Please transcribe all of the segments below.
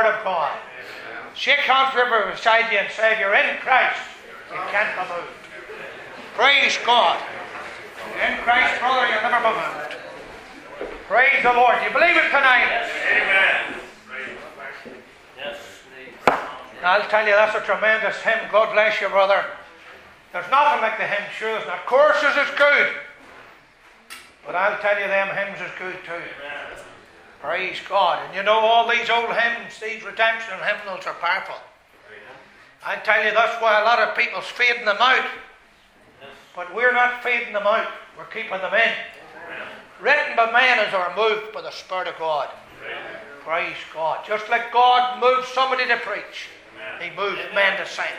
Word of God. Shake hands with everyone beside you and say, if you're in Christ, you can't be moved. Praise God. In Christ, brother, you'll never be moved. Praise the Lord. Do you believe it tonight? Amen. Yes. I'll tell you, that's a tremendous hymn. God bless you, brother. There's nothing like the hymn, sure there's not. Choruses is good. But I'll tell you, them hymns is good too. Amen. Praise God. And you know, all these old hymns, these redemption hymnals are powerful. I tell you, that's why a lot of people's fading them out. But we're not fading them out. We're keeping them in. Written by men as are moved by the Spirit of God. Praise God. Just like God moved somebody to preach, He moved men to sing.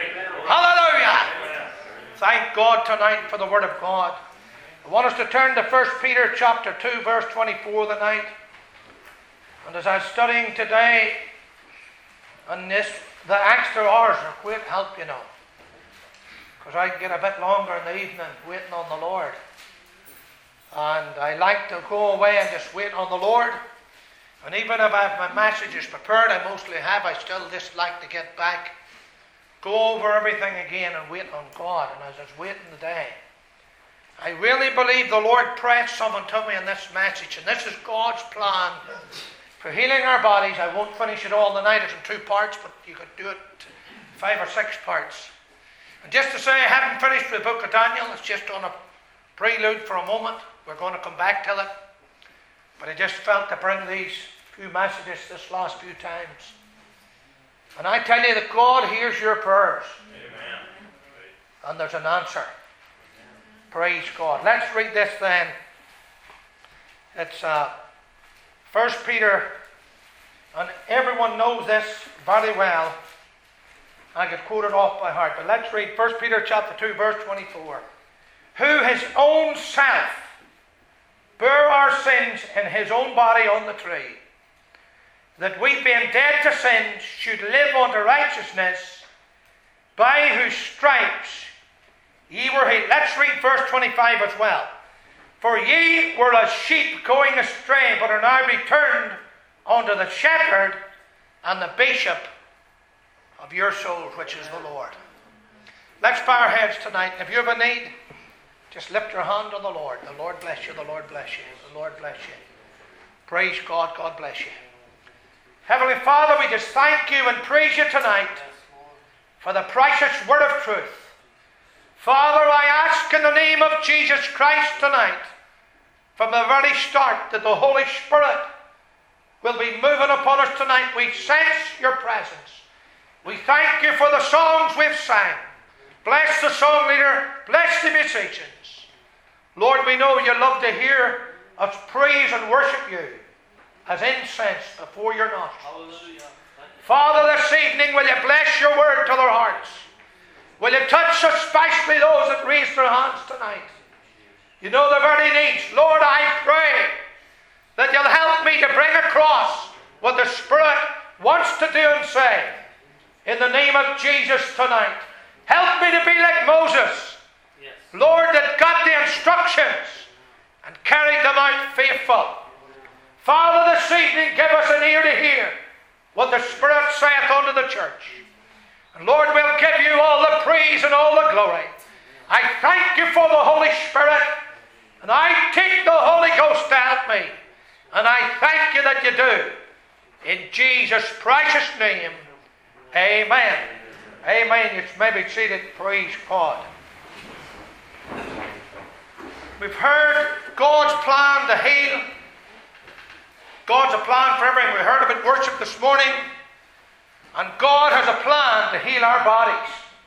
Hallelujah. Thank God tonight for the Word of God. I want us to turn to 1 Peter chapter 2, verse 24 tonight. And as I'm studying today on this, the extra hours are great help, you know. Because I can get a bit longer in the evening waiting on the Lord. And I like to go away and just wait on the Lord. And even if I have my messages prepared, I mostly have, I still just like to get back, go over everything again and wait on God. And as I was waiting today, I really believe the Lord pressed something to me in this message. And this is God's plan for healing our bodies. I won't finish it all tonight. It's in 2 parts, but you could do it 5 or 6 parts. And just to say I haven't finished the book of Daniel, it's just on a prelude for a moment. We're going to come back to it. But I just felt to bring these few messages this last few times. And I tell you that God hears your prayers. Amen. And there's an answer. Praise God. Let's read this then. It's 1 Peter, and everyone knows this very well. I could quote it off by heart, but let's read 1 Peter chapter 2, verse 24. Who his own self bare our sins in his own body on the tree, that we being dead to sins should live unto righteousness, by whose stripes ye were healed. Let's read verse 25 as well. For ye were as sheep going astray, but are now returned unto the shepherd and the bishop of your souls, which is the Lord. Let's bow our heads tonight. If you have a need, just lift your hand to the Lord. The Lord bless you, the Lord bless you, the Lord bless you. Praise God, God bless you. Heavenly Father, we just thank you and praise you tonight for the precious word of truth. Father, I ask in the name of Jesus Christ tonight, from the very start, that the Holy Spirit will be moving upon us tonight. We sense your presence. We thank you for the songs we've sang. Bless the song leader. Bless the musicians. Lord, we know you love to hear us praise and worship you as incense before your nostrils. Hallelujah. Father, this evening, will you bless your word to their hearts? Will you touch especially those that raise their hands tonight? You know the very needs. Lord, I pray that you'll help me to bring across what the Spirit wants to do and say. In the name of Jesus tonight. Help me to be like Moses. Yes. Lord, that got the instructions and carried them out faithful. Father, this evening, give us an ear to hear what the Spirit saith unto the church. And Lord, we'll give you all the praise and all the glory. I thank you for the Holy Spirit, and I take the Holy Ghost to help me. And I thank you that you do. In Jesus' precious name, amen. Amen. You may be seated. Praise God. We've heard God's plan to heal. God's a plan for everything. We heard about worship this morning. And God has a plan to heal our bodies.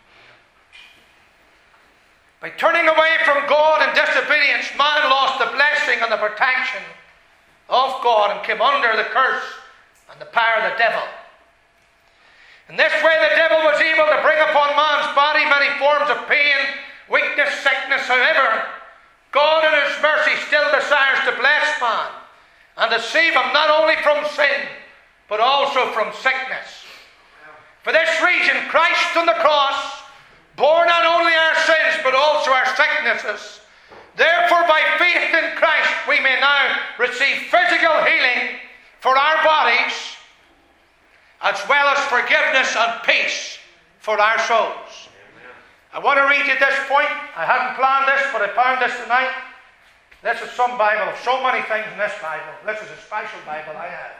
By turning away from God in disobedience, man lost the blessing and the protection of God and came under the curse and the power of the devil. In this way the devil was able to bring upon man's body many forms of pain, weakness, sickness. However, God in his mercy still desires to bless man and to save him not only from sin, but also from sickness. For this reason, Christ on the cross bore not only our sins, but also our sicknesses. Therefore, by faith in Christ, we may now receive physical healing for our bodies. as well as forgiveness and peace for our souls. I want to read you this point. I hadn't planned this, but I found this tonight. This is some Bible. So many things in this Bible. This is a special Bible I have.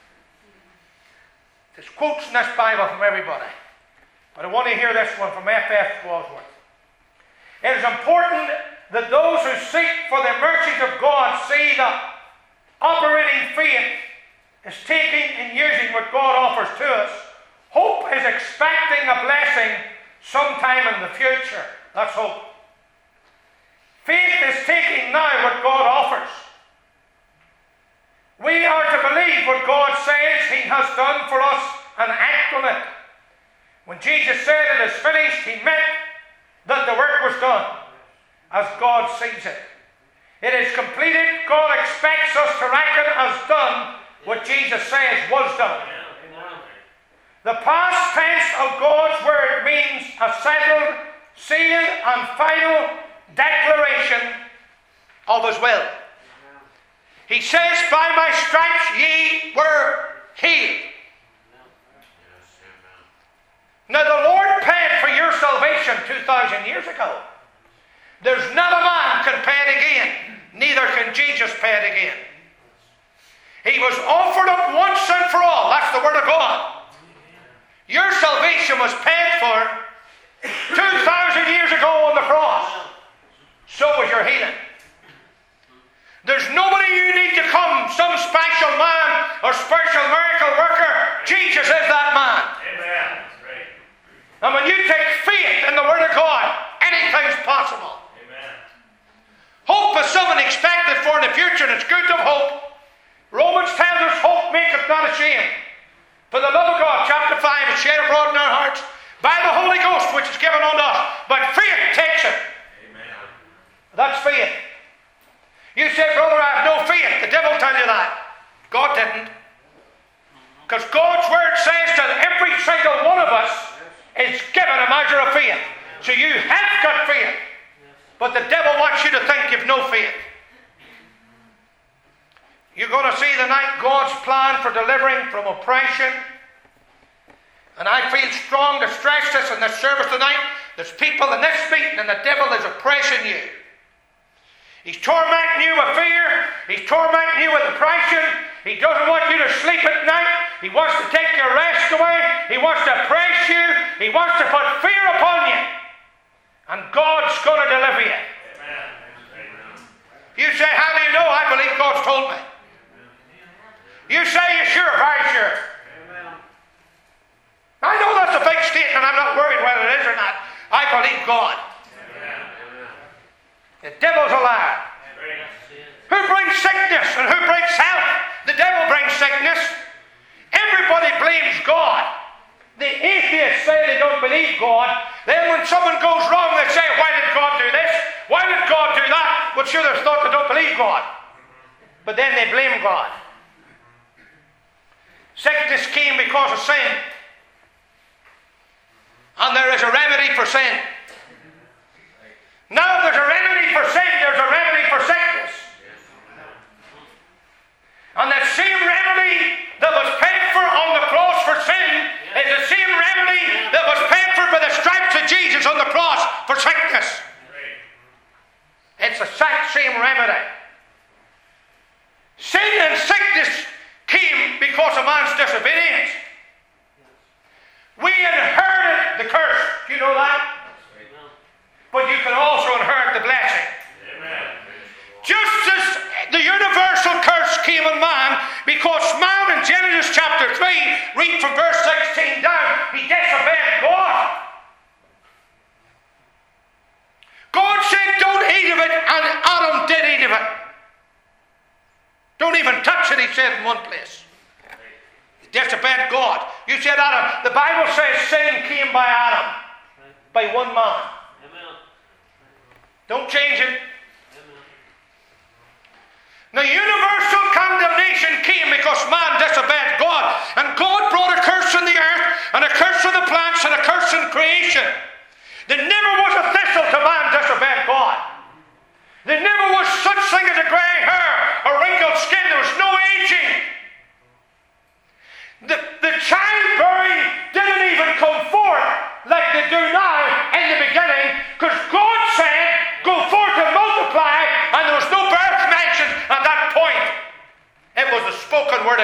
There's quotes in this Bible from everybody. But I want to hear this one from F.F. Bosworth. It is important that those who seek for the mercies of God see that operating faith is taking and using what God offers to us. Hope is expecting a blessing sometime in the future. That's hope. Faith is taking now what God offers. We are to believe what God says He has done for us and act on it. When Jesus said it is finished, He meant that the work was done as God sees it. It is completed. God expects us to reckon as done what Jesus says was done. The past tense of God's word means a settled, sealed and final declaration of His will. He says, by my stripes ye were healed. Now the Lord paid for your salvation 2,000 years ago. There's not a man can pay it again. Neither can Jesus pay it again. He was offered up once and for all. That's the Word of God. Your salvation was paid for 2,000 years ago on the cross. So was your healing. There's nobody you need to come, some special man or special miracle worker. Jesus is that man. Amen. Right. And when you take faith in the Word of God, anything's possible. Amen. Hope is something expected for in the future, and it's good to have hope. Romans tells us hope maketh not ashamed. For the love of God, chapter 5, is shed abroad in our hearts by the Holy Ghost, which is given unto us. But faith takes it. Amen. That's faith. You say, brother, I have no faith. The devil tell you that. God didn't. Because God's word says that every single one of us is given a measure of faith. So you have got faith. But the devil wants you to think you've no faith. You're going to see tonight God's plan for delivering from oppression. And I feel strong to stress this in this service tonight. There's people in this meeting and the devil is oppressing you. He's tormenting you with fear. He's tormenting you with depression. He doesn't want you to sleep at night. He wants to take your rest away. He wants to oppress you. He wants to put fear upon you. And God's going to deliver you. Amen. You say, how do you know? I believe God's told me. You say you're sure, very sure. I know that's a big statement. I'm not worried whether it is or not. I believe God. The devil's a liar. Who brings sickness and who brings health? The devil brings sickness. Everybody blames God. The atheists say they don't believe God. Then when someone goes wrong, they say, why did God do this? Why did God do that? Well, sure, there's thought they don't believe God. But then they blame God. Sickness came because of sin. And there is a remedy for sin. Now there's a remedy for sin, there's a remedy for sickness. And that same remedy that was paid for on the cross for sin is the same remedy that was paid for by the stripes of Jesus on the cross for sickness. It's the exact same remedy. Sin and sickness came because of man's disobedience. We inherited the curse. Do you know that? But you can also inherit the blessing. Amen. Just as the universal curse came on man, because man in Genesis chapter 3, read from verse 16 down, he disobeyed God. God said, don't eat of it, and Adam did eat of it. Don't even touch it, he said in one place. He disobeyed God. You said Adam. The Bible says sin came by Adam, by one man. Don't change it. Now, universal condemnation came because man disobeyed God. And God brought a curse on the earth, and a curse on the plants, and a curse in creation. There never was a thistle to man disobeyed God. There never was such thing as a grey hair or wrinkled skin. There was no aging. The child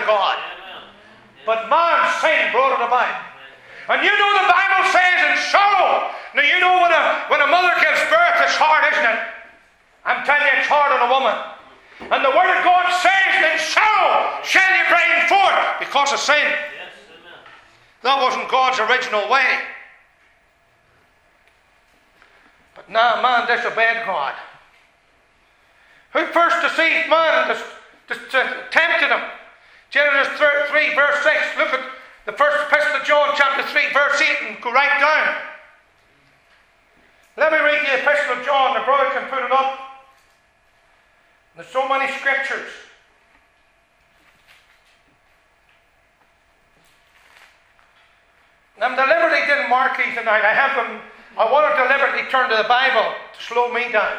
God. But man's sin brought it about. And you know the Bible says in sorrow. Now you know when a mother gives birth, it's hard, isn't it? I'm telling you, it's hard on a woman. And the Word of God says, in sorrow shall you bring forth, because of sin. That wasn't God's original way. But now man disobeyed God. Who first deceived man and tempted him? Genesis 3 verse 6. Look at the first epistle of John chapter 3 verse 8 and go right down. Let me read the epistle of John. The brother can put it up. There's so many scriptures. I'm deliberately didn't mark these tonight. I want to deliberately turn to the Bible to slow me down.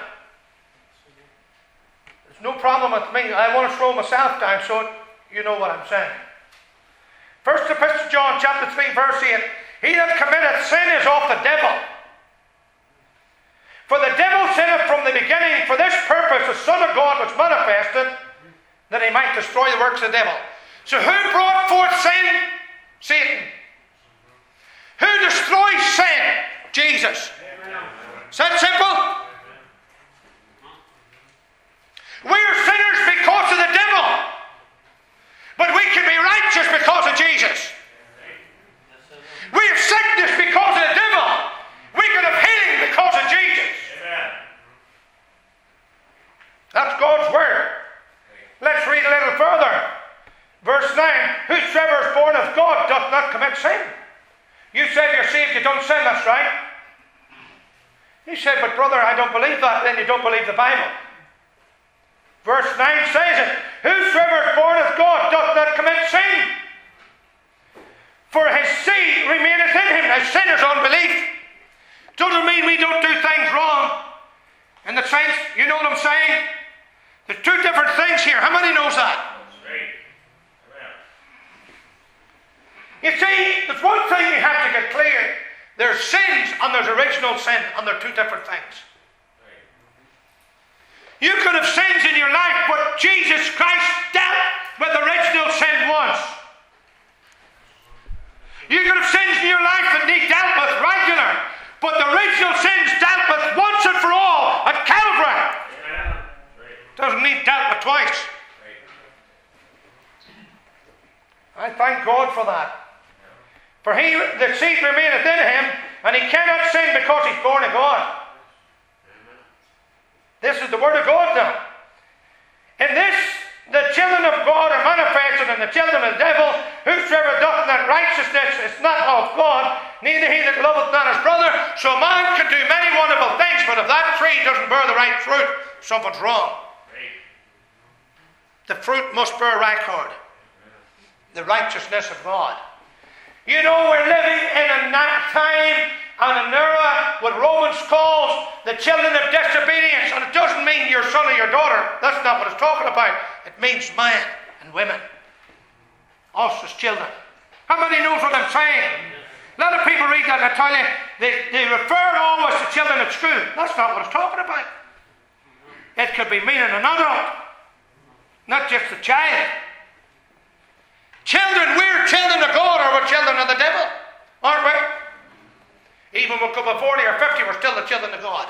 There's no problem with me. I want to slow myself down so you know what I'm saying. First epistle of John chapter 3 verse 8. He that committeth sin is of the devil. For the devil sinned from the beginning. For this purpose the Son of God was manifested, that he might destroy the works of the devil. So who brought forth sin? Satan. Who destroys sin? Jesus. Is that simple? We are sinners because of the devil. But we can be righteous because of Jesus. We have sickness because of the devil. We can have healing because of Jesus. That's God's Word. Let's read a little further. Verse 9. Whosoever is born of God doth not commit sin. You say you're saved, you don't sin, that's right. He said, but brother, I don't believe that. Then you don't believe the Bible. Verse 9 says it. Whosoever is born of God doth not commit sin. For his seed remaineth in him. Now sin is unbelief. Doesn't mean we don't do things wrong. In the sense, you know what I'm saying? There's two different things here. How many knows that? You see, there's one thing you have to get clear. There's sins and there's original sin, and they're two different things. You could have sins in your life, but Jesus Christ dealt with original sin once. You could have sins in your life that He dealt with regular, but the original sins dealt with once and for all at Calvary. Doesn't need dealt with twice. I thank God for that. For he, the seed remaineth in him, and he cannot sin because he's born of God. This is the Word of God now. In this, the children of God are manifested, and the children of the devil. Whosoever doth not righteousness is not of God, neither he that loveth not his brother. So a man can do many wonderful things, but if that tree doesn't bear the right fruit, something's wrong. The fruit must bear record. The righteousness of God. You know, we're living in a time and an era what Romans calls the children of disobedience. And it doesn't mean your son or your daughter. That's not what it's talking about. It means men and women. Us as children. How many knows what I'm saying? A lot of people read that and I tell you, they refer always to children at school. That's not what it's talking about. It could be meaning an adult. Not just a child. Children, we're children of God or we're children of the devil. Aren't we? Even when we come 40 or 50, we're still the children of God.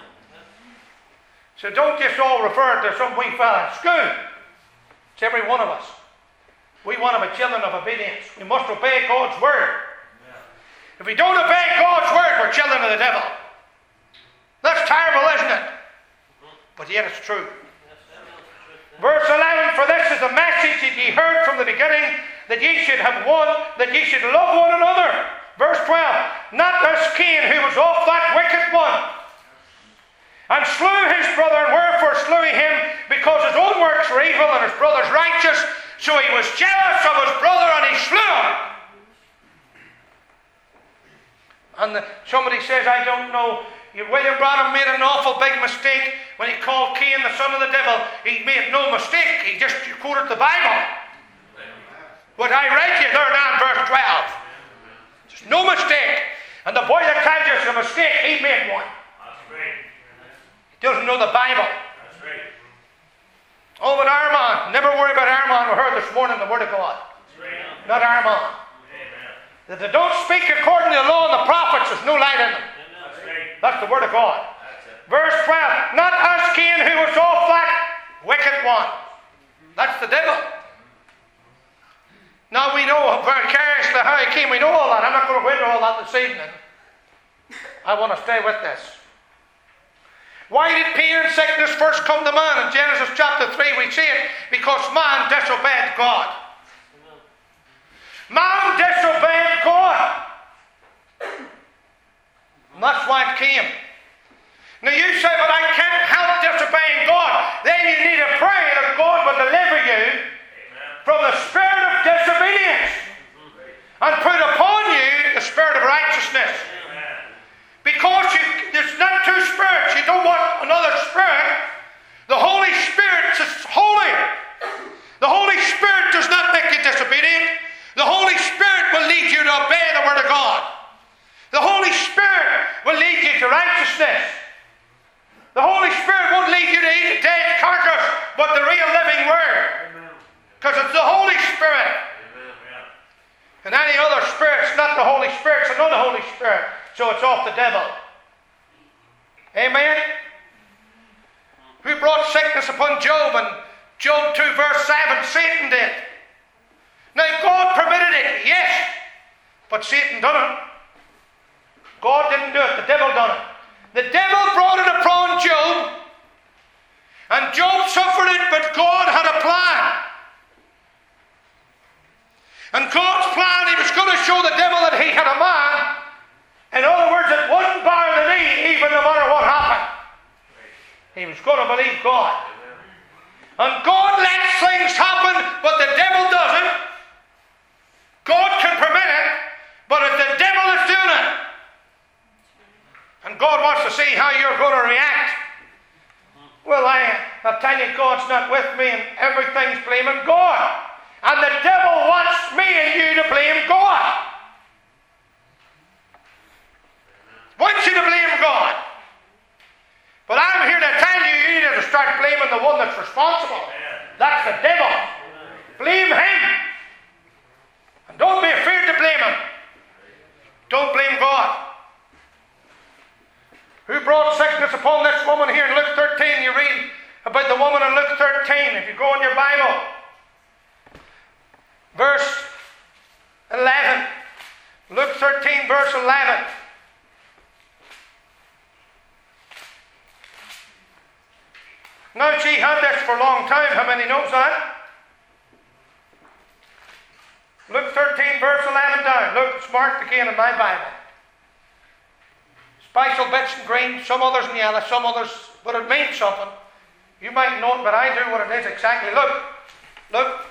So don't just all refer to some wee fella at school. It's every one of us. We want to be children of obedience. We must obey God's Word. If we don't obey God's Word, we're children of the devil. That's terrible, isn't it? But yet it's true. Verse 11, for this is the message that ye heard from the beginning, that ye should have one, that ye should love one another. Verse 12, not as Cain, who was of that wicked one, and slew his brother, and wherefore slew he him? Because his own works were evil, and his brother's righteous. So he was jealous of his brother, and he slew him. And somebody says, I don't know, William Branham made an awful big mistake when he called Cain the son of the devil. He made no mistake. He just quoted the Bible. What I read you there now in verse 12. There's no mistake. And the boy that tells you it's a mistake, he made one. He doesn't know the Bible. Oh, but Armand, never worry about Armand. We heard this morning the Word of God. Not Armand. That they don't speak according to the law and the prophets, there's no light in them. That's the Word of God. Verse 12, not us, Cain, who was all flat, wicked one. That's the devil. Now we know very curiously how he came. We know all that. I'm not going to go into all that this evening. I want to stay with this. Why did pain and sickness first come to man? In Genesis chapter 3 we see it. Because man disobeyed God. Man disobeyed God. And that's why it came. Now you say, but I can't help disobeying God. Then you need to pray that God will deliver you from the spirit of disobedience and put upon you the spirit of righteousness. Because there's not two spirits. You don't want another spirit. The Holy Spirit is holy. The Holy Spirit does not make you disobedient. The Holy Spirit will lead you to obey the Word of God. The Holy Spirit will lead you to righteousness. The Holy Spirit won't lead you to eat a dead carcass, but the real living Word. Because it's the Holy Spirit. And any other spirit's not the Holy Spirit, it's another Holy Spirit. So it's off the devil. Amen? Who brought sickness upon Job? And Job 2 verse 7, Satan did. Now God permitted it, yes. But Satan done it. God didn't do it, the devil done it. The devil brought it upon Job. And Job suffered it, but God had a plan. And God's plan, he was going to show the devil that he had a man. In other words, it wouldn't bow the knee even no matter what happened. He was going to believe God. And God lets things happen, but the devil doesn't. God can permit it, but it's the devil that's doing it. And God wants to see how you're going to react. Well, I tell you, God's not with me and everything's blaming God. And the devil wants me and you to blame God. Wants you to blame God. But I'm here to tell you, you need to start blaming the one that's responsible. That's the devil. Blame him. And don't be afraid to blame him. Don't blame God. Who brought sickness upon this woman here in Luke 13? You read about the woman in Luke 13. If you go in your Bible. Verse 11. Luke 13 verse 11. Now she had this for a long time. How many knows that? Luke 13 verse 11 down. Look, it's marked again in my Bible. Special bits in green, some others in yellow, some others, but it means something. You might know it, but I do what it is exactly. Look.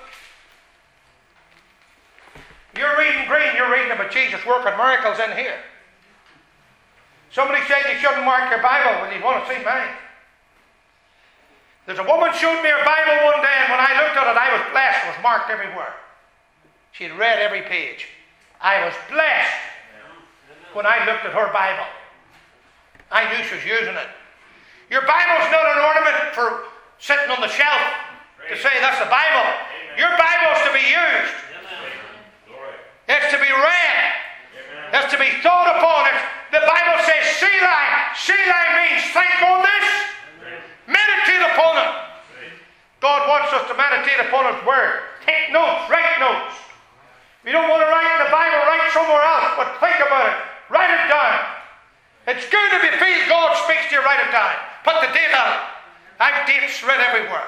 You're reading green, you're reading about Jesus working miracles in here. Somebody said you shouldn't mark your Bible. Well, you want to see mine. There's a woman showed me her Bible one day, and when I looked at it, I was blessed. It was marked everywhere. She had read every page. I was blessed when I looked at her Bible. I knew she was using it. Your Bible's not an ornament for sitting on the shelf to say that's the Bible. Your Bible's to be used. It's to be read. It's to be thought upon. The Bible says, Selah. Selah means think on this. Meditate upon it. God wants us to meditate upon His Word. Take notes. Write notes. If you don't want to write in the Bible, write somewhere else. But think about it. Write it down. It's good if you feel God speaks to you, write it down. Put the date on it. I've dates read everywhere.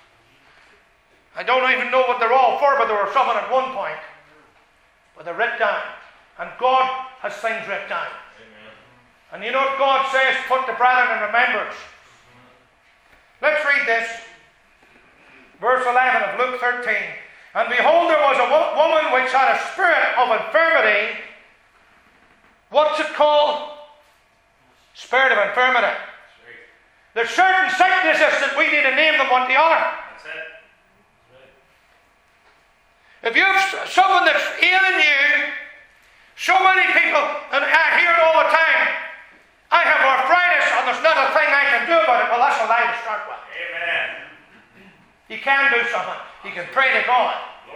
I don't even know what they're all for, but there were some at one point. But they're written down. And God has things written down. Amen. And you know what God says? Put the brethren in remembrance. Let's read this. Verse 11 of Luke 13. And behold, there was a woman which had a spirit of infirmity. What's it called? Spirit of infirmity. There's certain sicknesses that we need to name them what they are. That's it. If you have someone that's ailing you, so many people, and I hear it all the time, I have arthritis and there's not a thing I can do about it. Well, that's a lie to start with. Amen. You can do something. You can pray to God.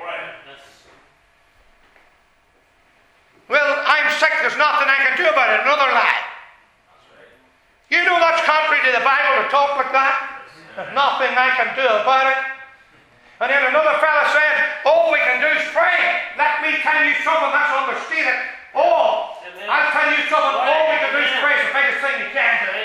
Well, I'm sick, there's nothing I can do about it. Another lie. You know that's contrary to the Bible to talk like that. There's nothing I can do about it. And then another fella said, all we can do is pray. Let me tell you something that's understated. All. I'll tell you something, all we can do is pray. It's the biggest thing you can do.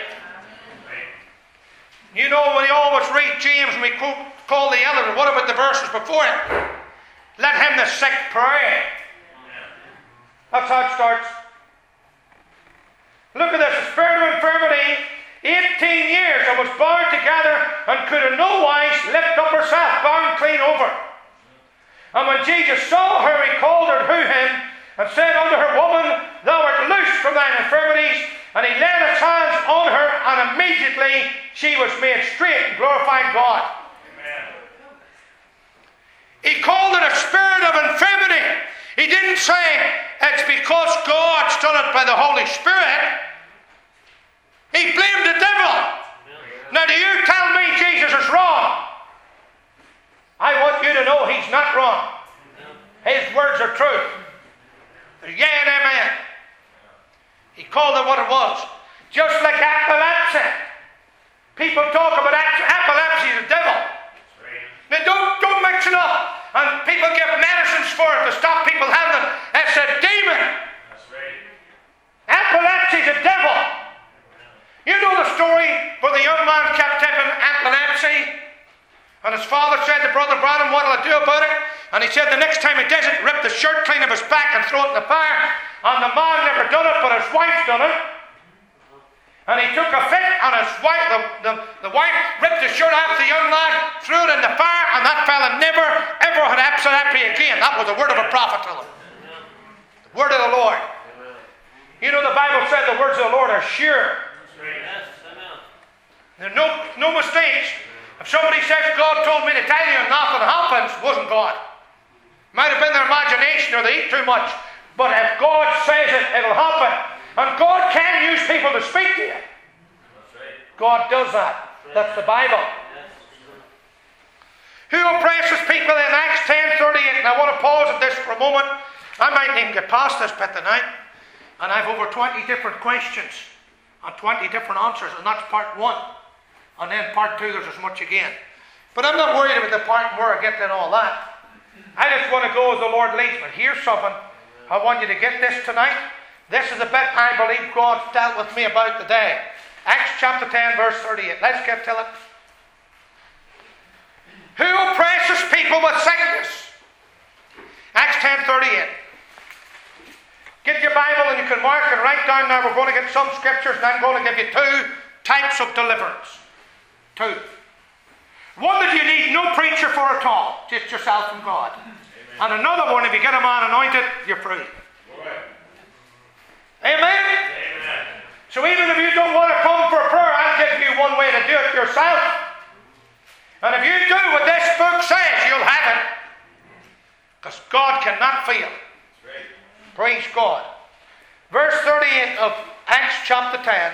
You know, we always read James and we call the elder. What about the verses before it? Let him the sick pray. That's how it starts. Look at this. The spirit of infirmity, 18 years, and was bound together and could in no wise lift up herself, bound clean over. And when Jesus saw her, he called her to him and said unto her, Woman, thou art loosed from thine infirmities. And he laid his hands on her, and immediately she was made straight and glorified God. Amen. He called it a spirit of infirmity. He didn't say it's because God's done it by the Holy Spirit. He blamed the devil. Now do you tell me Jesus is wrong? I want you to know he's not wrong. His words are truth. They're yea and amen. He called it what it was. Just like epilepsy. People talk about epilepsy as the devil. Now don't mix it up. And people give medicines for it to stop people having it. It's a demon. That's right. Epilepsy is a devil. You know the story where the young man kept having epilepsy, and his father said to Brother Branham, what will I do about it? And he said the next time he does it, rip the shirt clean of his back and throw it in the fire. And the man never done it, but his wife done it. And he took a fit, and his wife, the wife ripped the shirt off the young lad, threw it in the fire, and that fella never, ever had epilepsy again. That was the word of a prophet to him. The word of the Lord. You know the Bible said the words of the Lord are sure. There are no mistakes. If somebody says God told me to tell you and nothing happens, it wasn't God. Might have been their imagination or they eat too much. But if God says it, it'll happen. And God can use people to speak to you. God does that. That's the Bible. Who oppresses people in Acts 10:38? And I want to pause at this for a moment. I might even get past this bit tonight. And I've over 20 different questions and 20 different answers. And that's part 1. And then part 2, there's as much again. But I'm not worried about the part where I get to all that. I just want to go as the Lord leads me. Here's something. I want you to get this tonight. This is the bit I believe God dealt with me about today. Acts chapter 10, verse 38. Let's get to it. Who oppresses people with sickness? Acts 10:38. Get your Bible and you can mark and write down now. We're going to get some scriptures and I'm going to give you 2 types of deliverance. 2. One that you need no preacher for at all. Just yourself and God. Amen. And another one, if you get a man anointed, you're free. Amen? Amen? So even if you don't want to come for prayer, I'll give you one way to do it yourself. And if you do what this book says, you'll have it. Because God cannot fail. Praise God. Verse 38 of Acts chapter 10.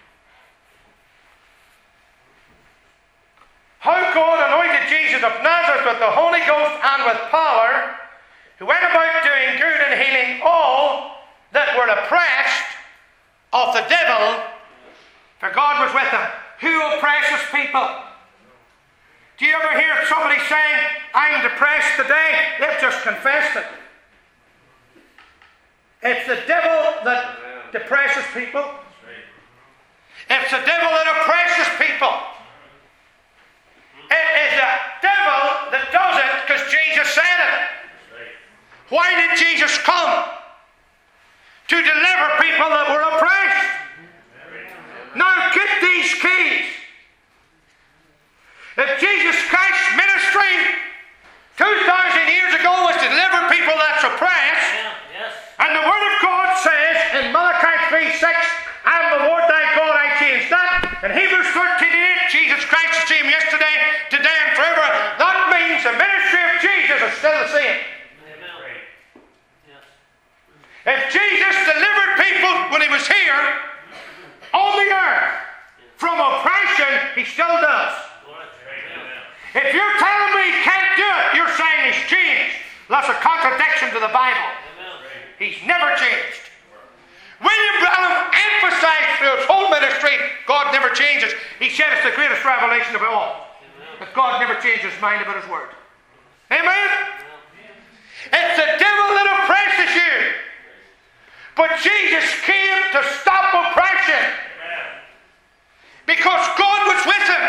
How God anointed Jesus of Nazareth with the Holy Ghost and with power, who went about doing good and healing all that were oppressed of the devil, for God was with them. Who oppresses people? Do you ever hear somebody saying, I'm depressed today? They've just confessed it. It's the devil that depresses people. It's the devil that oppresses people. It is the devil that does it because Jesus said it. Why did Jesus come? To deliver people that were oppressed. Now get these keys. If Jesus Christ's ministry 2,000 years ago was to deliver people that's oppressed, and the Word of God says in Malachi 3:6, I am the Lord thy God, I changed that. In Hebrews 13:8, Jesus Christ is the same yesterday, today, and forever. That means the ministry of Jesus is still the same. If Jesus delivered people when he was here on the earth from oppression, he still does. If you're telling me he can't do it, you're saying he's changed. That's a contradiction to the Bible. He's never changed. William Branham emphasized through his whole ministry, God never changes. He said it's the greatest revelation of all. That God never changes his mind about his word. Amen? It's the devil that oppresses you. But Jesus came to stop oppression. Because God was with him.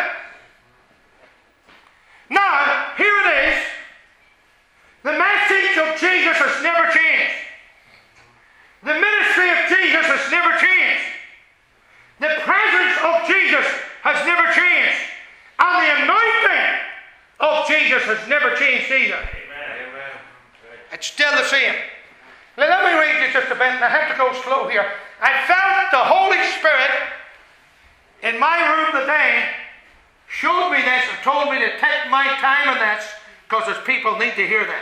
Now, here it is. The message of Jesus has never changed. The ministry of Jesus has never changed. The presence of Jesus has never changed. And the anointing of Jesus has never changed either. Amen. It's still the same. Now, let me read you just a bit, and I have to go slow here. I felt the Holy Spirit in my room today showed me this and told me to take my time on this because his people need to hear this.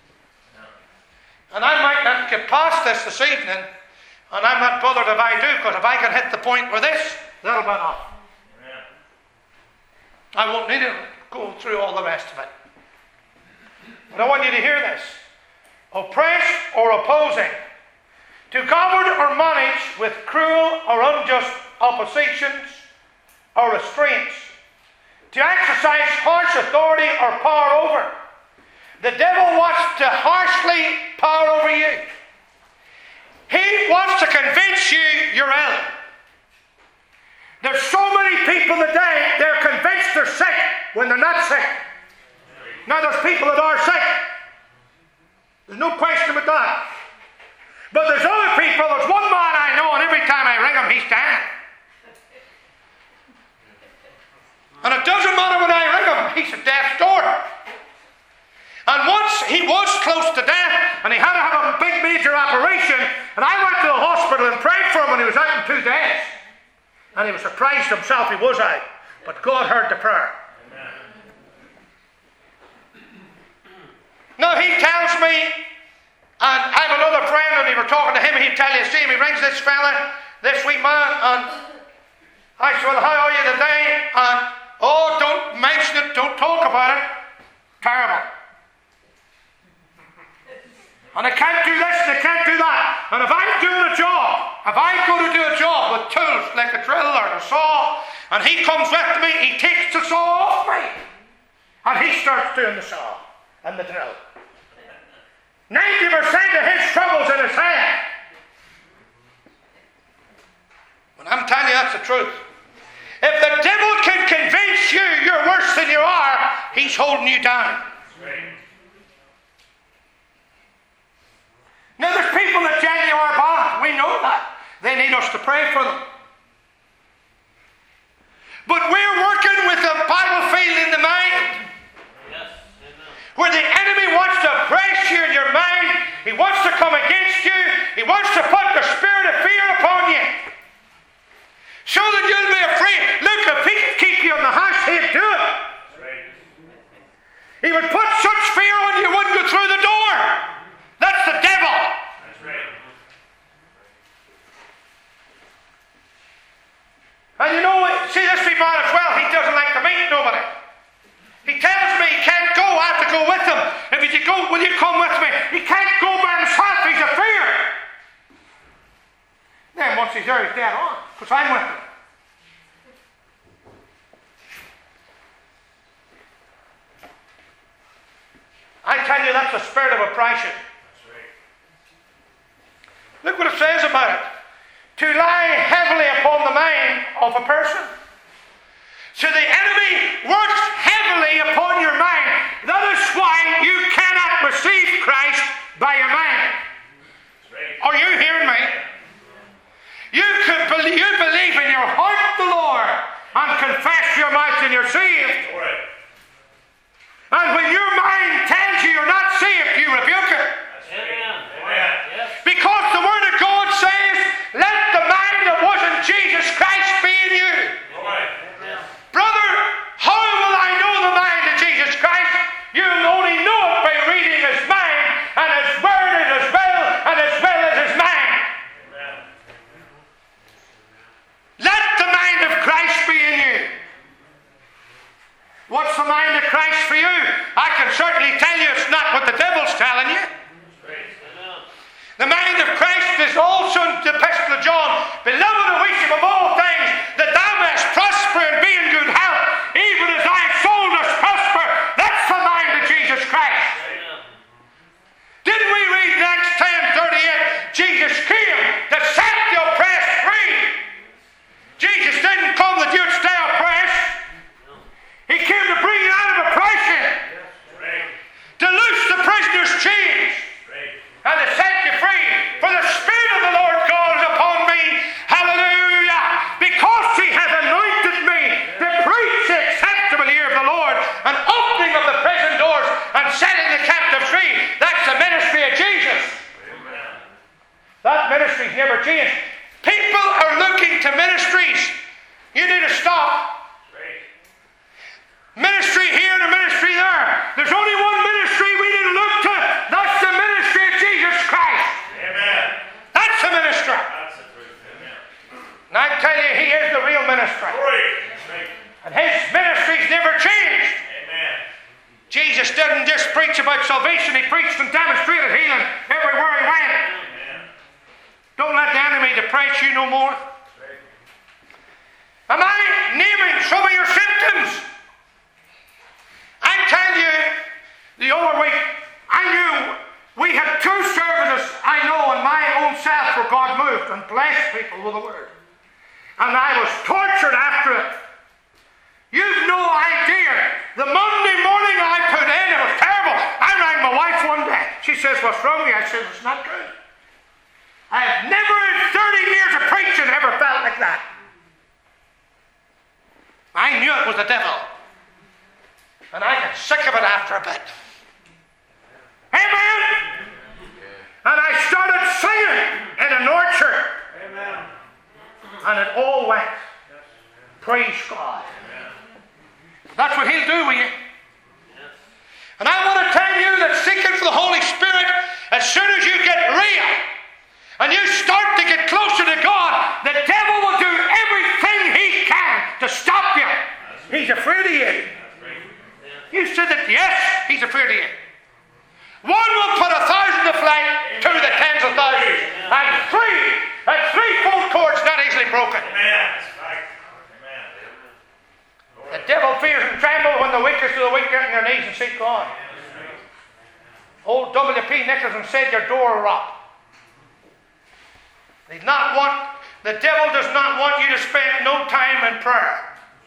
And I might not get past this evening, and I'm not bothered if I do, because if I can hit the point with this, that'll be enough. Amen. I won't need to go through all the rest of it. But I want you to hear this. Oppressed or opposing, to govern or manage with cruel or unjust oppositions or restraints, to exercise harsh authority or power over. The devil wants to harshly power over you. He wants to convince you you're ill. There's so many people today, they're convinced they're sick when they're not sick. Now there's people that are sick. There's no question about that. But there's other people, there's one man I know, and every time I ring him, he's dying. And it doesn't matter when I ring him, he's at death's door. And once he was close to death, and he had to have a big major operation, and I went to the hospital and prayed for him, and he was out in 2 days. And he was surprised himself he was out. But God heard the prayer. Amen. Now he tells me, and I have another friend, and we were talking to him, he'd tell you, see him, he rings this fella, this wee man, and I said, well, how are you today? And, oh, don't mention it, don't talk about it. Terrible. And I can't do this and I can't do that. And if I'm doing a job, if I go to do a job with tools like a drill or a saw, and he comes with me, he takes the saw off me. And he starts doing the saw and the drill. 90% of his trouble's in his head. And I'm telling you, that's the truth. If the devil can convince you you're worse than you are, he's holding you down. Right. Now there's people that genuinely are bad. We know that. They need us to pray for them. But we're working with a battlefield in the mind. Yes. Where the enemy wants to oppress you in your mind. He wants to come against you. He wants to put the spirit of fear upon you. So that you'll be afraid. Look, if he could keep you in the house, he'd do it. Right. He would put such fear on you wouldn't go through the door. That's the devil. That's right. And you know, see this wee man as well, he doesn't like to meet nobody. He tells me he can't go, I have to go with him. If he go, will you come with me? He can't go by himself, he's afraid. Then once he's there, he's dead on, because I'm with him. I tell you, that's the spirit of oppression. Look what it says about it. To lie heavily upon the mind of a person. So the enemy works heavily upon your mind. That is why you cannot receive Christ by your mind. Are you hearing me? You believe in your heart the Lord and confess your mouth and you're saved. And when your mind tells you you're not saved, you rebuke it. Because the Word of God says, let the mind that was in Jesus Christ be in you. Brother, What's the mind of Christ for you? I can certainly tell you it's not what the devil's telling you. The mind of Christ is also in the Epistle of John. Beloved, I wish above all things that thou mayest prosper and be in good health, even as thy soul does prosper. That's the mind of Jesus Christ. Didn't we read in Acts 10:38? Jesus came to set the oppressed free. Jesus didn't come that you'd stay oppressed. He came to bring you out of oppression, to loose the prisoner's chains, and to set you free. For the Spirit of the Lord God is upon me. Hallelujah. Because He has anointed me to preach the acceptable year of the Lord, an opening of the prison doors and setting the captives free. That's the ministry of Jesus. That ministry's never changed. People are looking to ministries. You need to stop. Ministry here and a ministry there. There's only one ministry we need to look to. That's the ministry of Jesus Christ. Amen. That's the ministry. That's the truth. Amen. And I tell you, He is the real ministry. And His ministry's never changed. Amen. Jesus didn't just preach about salvation. He preached and demonstrated healing everywhere He went. Amen. Don't let the enemy depress you no more. Am I naming some of your symptoms? I tell you, the other week, I knew we had 2 services, I know, in my own self where God moved and blessed people with the Word. And I was tortured after it. You've no idea. The Monday morning I put in, it was terrible. I rang my wife one day. She says, "What's wrong with you?" I said, "It's not good. I have never in 30 years of preaching ever felt like that." I knew it was the devil. And I got sick of it after a bit. Amen? And I started singing in an orchard. Amen. And it all went. Praise God. That's what He'll do with you. And I want to tell you that seeking for the Holy Spirit, as soon as you get real and you start to get closer to God, the devil will do everything he can to stop you. He's afraid of you. You said that, yes, He's afraid of you. One will put 1,000 to flight, 2 the tens of thousands, and 3 at 3-fold cords not easily broken. Amen. That's right. Amen. The devil fears and trembles when the weakest of the weak get on their knees and seek God. Old W.P. Nicholson said your door will rot. The devil does not want you to spend no time in prayer.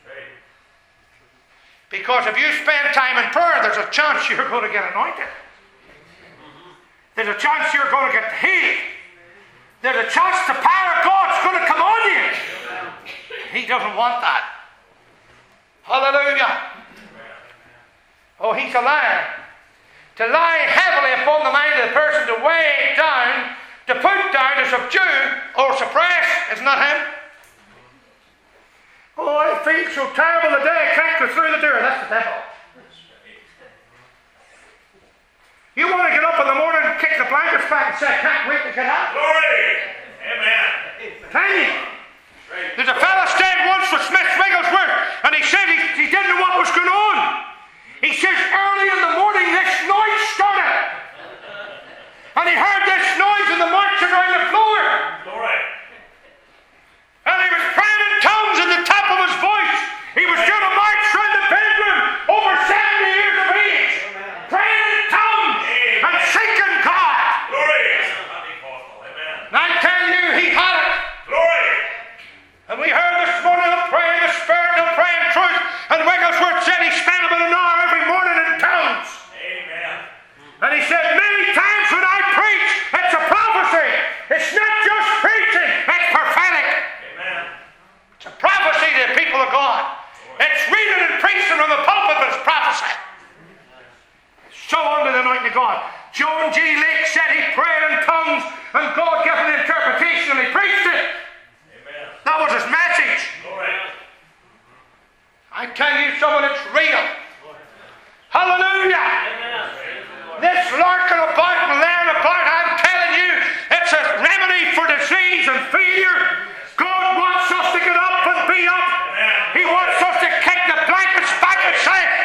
Because if you spend time in prayer, there's a chance you're going to get anointed. There's a chance you're going to get healed. There's a chance the power of God's going to come on you. He doesn't want that. Hallelujah. Oh, he's a liar. To lie heavily upon the mind of the person, to weigh down, to put down, to subdue, or suppress, is not him. Oh, I feel so terrible the day I can't go through the door. That's the devil. You want to get up in the morning and kick the blankets back and say, "I can't wait to get up." Glory. Amen. Tell you. There's a fella stayed once with Smith Wigglesworth, and he said he didn't know what was going on. He says early in the morning this noise started. And he heard this noise in the marching around the floor. Glory. And he was praying in tongues at the top of his voice. He was going to march around the bedroom over 70 years of age. Praying in tongues and seeking God. Glory. And I tell you, he had it. Glory. And we heard this morning of praying the Spirit and praying truth. And Wigglesworth said he spent about an hour every morning in tongues. Amen. And he said, many times when I preach, it's a prophecy. It's not just preaching, it's prophetic. Amen. It's a prophecy to the people of God. It's reading and preaching from the pulpit, but it's prophecy. So under the anointing of God. John G. Lake said he prayed in tongues and God gave an interpretation and he preached it. Amen. That was his message. Glory. I tell you someone, it's real. Hallelujah. This larking about and laying about, I'm telling you, it's a remedy for disease and failure. God wants us to get up and be up. He wants us to kick the blankets back and say,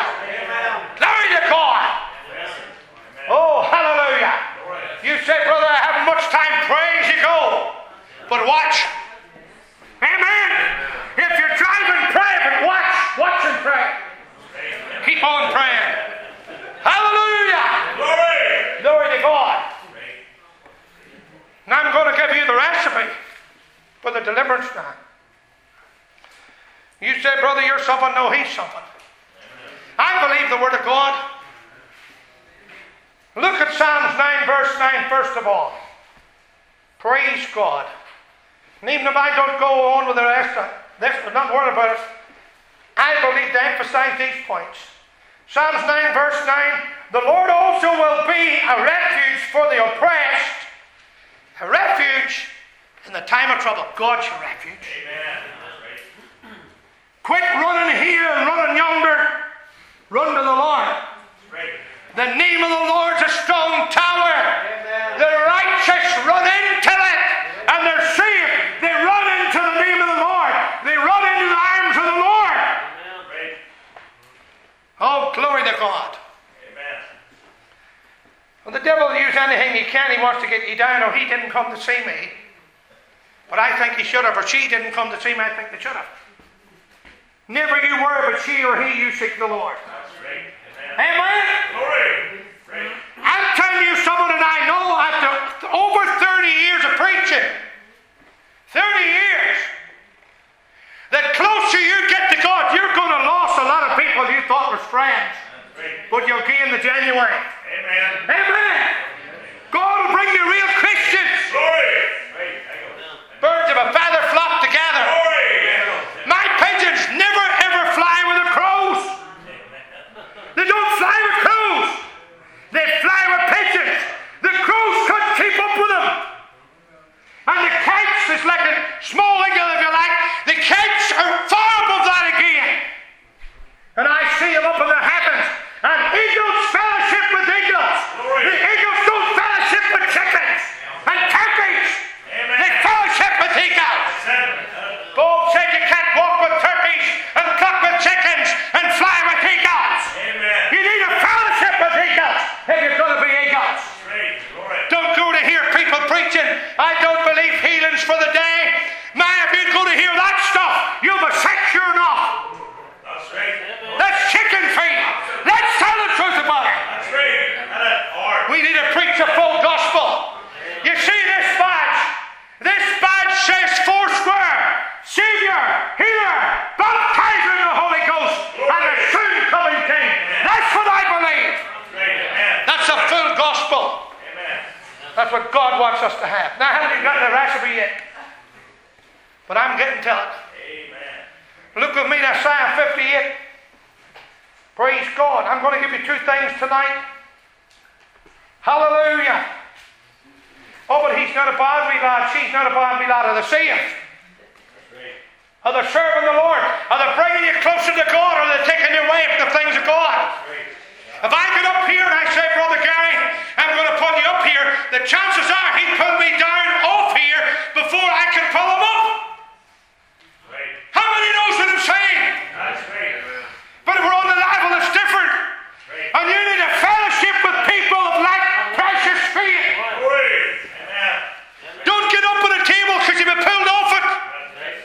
Glory to God. Oh, hallelujah. You say, brother, I haven't much time. Praise you go. But watch. Amen. If you're driving, pray, but watch. Watch and pray. Keep on praying. Hallelujah. Glory to God. And I'm going to give you the recipe for the deliverance now. You say, brother, you're something. No, he's something. I believe the Word of God. Look at Psalms 9, verse 9, first of all. Praise God. And even if I don't go on with the rest of this, but not worry about it, I believe to emphasize these points. Psalms 9, verse 9, the Lord also will be a refuge for the oppressed, a refuge in the time of trouble. God's your refuge. Amen. Quit running here and running yonder. Run to the Lord. The name of the Lord's a strong tower. Amen. The righteous run into it and they're saved. They run into the name of the Lord. They run into the arms of the Lord. Amen. Oh, glory to God. Amen. Well, the devil will use anything he can. He wants to get you down. Oh, he didn't come to see me. But I think he should have. Or she didn't come to see me. I think they should have. Never you worry, but she or he, you seek the Lord. That's right. Amen. Glory. I'm telling you someone that I know after over 30 years of preaching, 30 years, that closer you get to God, you're going to lose a lot of people you thought were friends, but you'll gain the genuine. Amen. Amen. God will bring you real Christians. Glory. Birds of a feather flock together. Glory. My pigeons never ever fly with the crows. They don't fly with crows. They fly with pigeons. The crows couldn't keep up with them. And the kites is like a small eagle, if you like. The kites are far above that again. And I see them up in the heavens. And eagles fellowship with eagles. Glory. The eagles don't fellowship with chickens and turkeys. Amen. They fellowship with eagles. Bob said you can't walk with turkeys and cluck with chickens and fly with eagles. Amen. You need a fellowship with eagles if you're going to be eagles. Don't go to hear people preaching, I don't believe healings for the day. Man, if you go to hear that stuff, you'll be sick sure enough. That's right. That's chicken feed. Let's tell the truth about it. That's right. We need to preach a full gospel. You see this badge? This badge says Foursquare, Savior, Healer, Baptizer in the Holy Ghost, and a soon coming King. That's what I believe. That's a full gospel. That's what God wants us to have. Now, I haven't got the recipe yet, but I'm getting to it. Amen. Look with me in Isaiah 58. Praise God. I'm going to give you two things tonight. Hallelujah. Oh, but he's not a bad wee lad. She's not a bad wee lad. Are they saved? Are they serving the Lord? Are they bringing you closer to God, or are they taking you away from the things of God? If I get up here and I say, Brother Gary, I'm going to pull you up here, the chances are he'd pull me down off here before I can pull him up. Right. How many knows what I'm saying? That's right. But if we're on the level, it's different. Right. And you need a fellowship with people of like precious faith. Glory. Amen. Don't get up at a table because you've been pulled off it. That's right.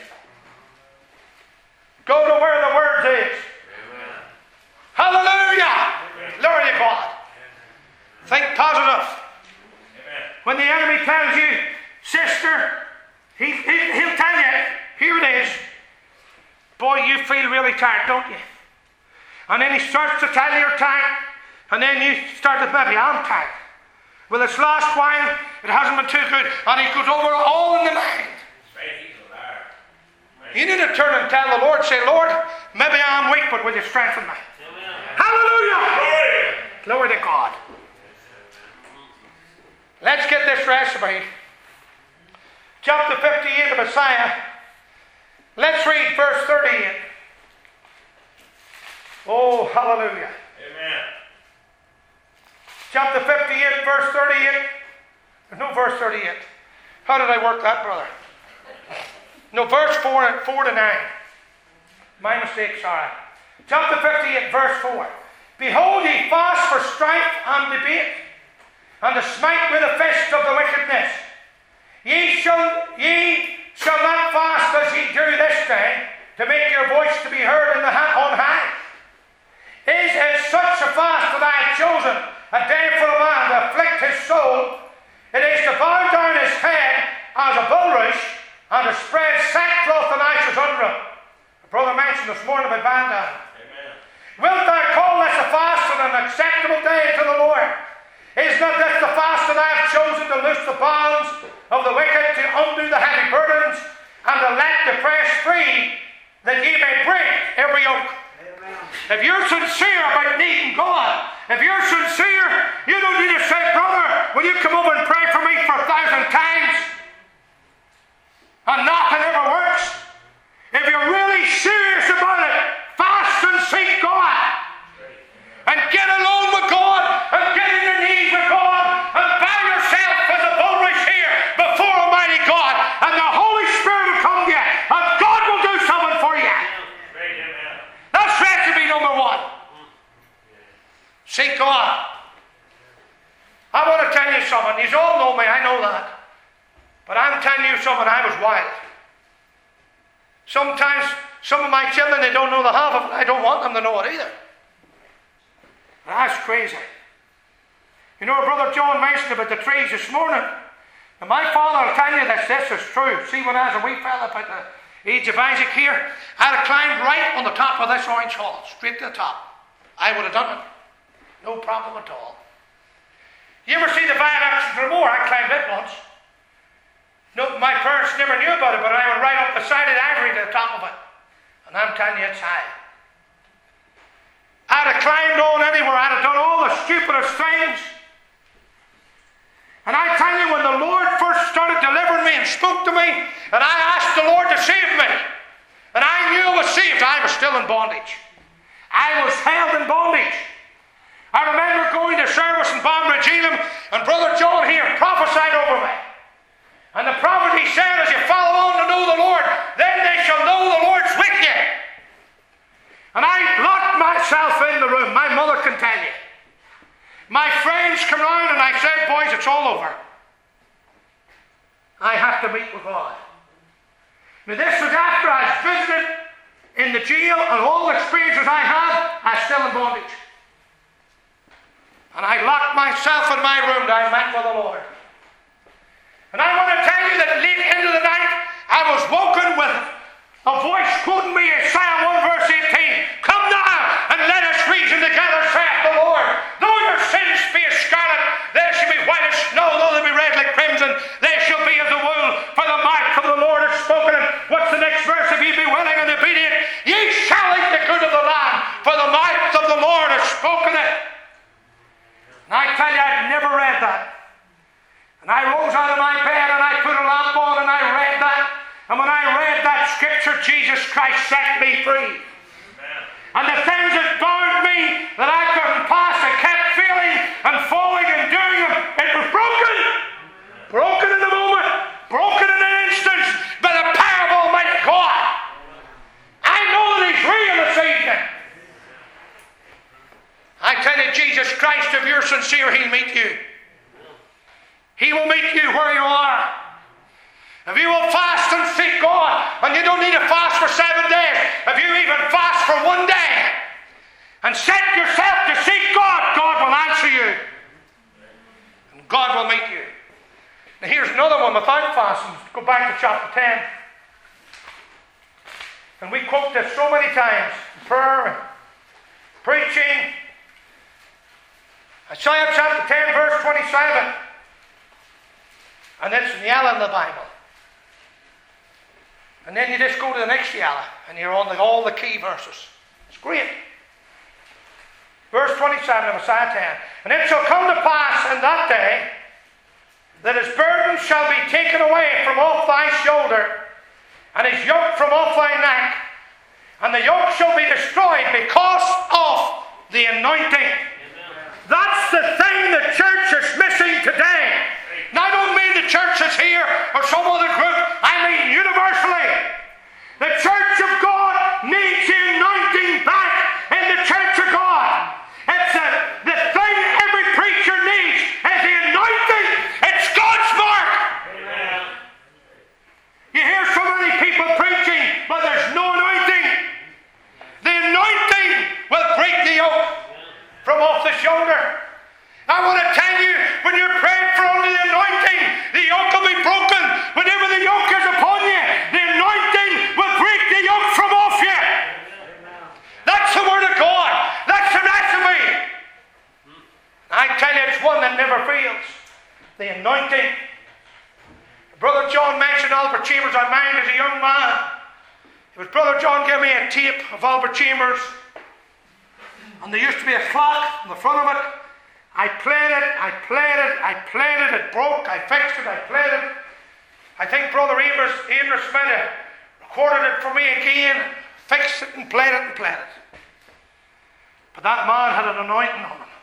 Go to where the word is. Amen. Hallelujah. Glory to God. Think positive. Amen. When the enemy tells you, sister, he'll tell you, here it is. Boy, you feel really tired, don't you? And then he starts to tell you you're tired. And then you start to maybe, I'm tired. Well, this last while, it hasn't been too good. And he goes over all in the mind. Right. He's a liar. Right. You need to turn and tell the Lord, say, Lord, maybe I'm weak, but will you strengthen me? Hallelujah! Glory. Glory to God. Let's get this recipe. Chapter 58 of Isaiah. Let's read verse 38. Oh, hallelujah. Amen. Chapter 58, verse 38. There's no verse 38. How did I work that, brother? No, verse 4 to 9. My mistake, sorry. Chapter 58, verse 4. Behold, ye fast for strife and debate, and to smite with the fist of the wickedness. Ye shall not fast as ye do this day, to make your voice to be heard on high. Is it such a fast that I have chosen, a day for a man to afflict his soul? It is to bow down his head as a bulrush, and to spread sackcloth and ashes under him. The brother mentioned this morning about bandana. Wilt thou call this a fast and an acceptable day to the Lord? Is not this the fast that I have chosen to loose the bonds of the wicked, to undo the heavy burdens, and to let the oppressed free, that ye may break every yoke? Amen. If you're sincere about needing God, if you're sincere, you don't need to say, brother, will you come over and pray for me for 1,000 times? And nothing ever works. If you're really serious about it, fast and seek God. And get alone with God, and get in your knees with God, and bow yourself as a bulrush here before Almighty God, and the Holy Spirit will come to you, and God will do something for you. That's recipe number 1. Seek God. I want to tell you something. You all know me, I know that. But I'm telling you something, I was wild. Sometimes some of my children, they don't know the half of it. I don't want them to know it either. That's crazy. You know, Brother John mentioned about the trees this morning. And my father will tell you this is true. See, when I was a wee fella about the age of Isaac here, I'd have climbed right on the top of this orange hall, straight to the top. I would have done it. No problem at all. You ever see the viaduct in Dromore? I climbed it once. No, my parents never knew about it, but I went right up the side of the Ivory to the top of it. And I'm telling you, it's high. I'd have climbed on anywhere. I'd have done all the stupidest things. And I tell you, when the Lord first started delivering me and spoke to me, and I asked the Lord to save me, and I knew I was saved, I was still in bondage. I was held in bondage. I remember going to service in Banbridge, Elam, and Brother John here prophesied over me. And the prophet, he said, as you follow on to know the Lord, then they shall know the Lord's with you. And I locked myself in the room. My mother can tell you. My friends come round and I said, boys, it's all over. I have to meet with God. Now this was after I was visited in the jail, and all the experiences I had, I was still in bondage. And I locked myself in my room and I met with the Lord. And I want to tell you that late into the night, I was woken with a voice quoting me Isaiah 1 verse 18. Come now and let us reason together, saith the Lord. Though your sins be as scarlet, they shall be white as snow. Though they be red like crimson, they shall be as the wool. For the mouth of the Lord has spoken it. What's the next verse? If ye be willing and obedient, ye shall eat the good of the land. For the mouth of the Lord has spoken it. And I tell you, I'd never read that. And I rose out of my bed and I put a lamp on and I read that. And when I read that scripture, Jesus Christ set me free. Amen. And the things that bound me that I couldn't pass, I kept feeling and falling and doing them. It was broken. Amen. Broken in a moment. Broken in an instant by the power of Almighty God. I know that He's real this evening. I tell you, Jesus Christ, if you're sincere, He'll meet you. He will meet you where you are. If you will fast and seek God, and you don't need to fast for 7 days, if you even fast for 1 day, and set yourself to seek God, God will answer you. And God will meet you. Now here's another one without fasting. Go back to chapter 10. And we quote this so many times. Prayer, preaching. Isaiah chapter 10 verse 27. And it's in yellow in the Bible. And then you just go to the next yellow and you're on all the key verses. It's great. Verse 27 of Isaiah 10. And it shall come to pass in that day that his burden shall be taken away from off thy shoulder, and his yoke from off thy neck, and the yoke shall be destroyed because of the anointing. That's the thing the church is missing today. Now, I don't mean the church is here or some other group. I mean universally. The church of God needs the anointing back from off the shoulder. I want to tell you, when you're praying for only the anointing, the yoke will be broken. Whenever the yoke is upon you, the anointing will break the yoke from off you. That's the word of God. That's the recipe. I tell you, it's one that never fails. The anointing. Brother John mentioned Albert Chambers. I mind as a young man. It was Brother John gave me a tape of Albert Chambers. And there used to be a clock on the front of it. I played it, it broke, I fixed it, I played it. I think Brother Amos Smith recorded it for me again, fixed it and played it. But that man had an anointing on him.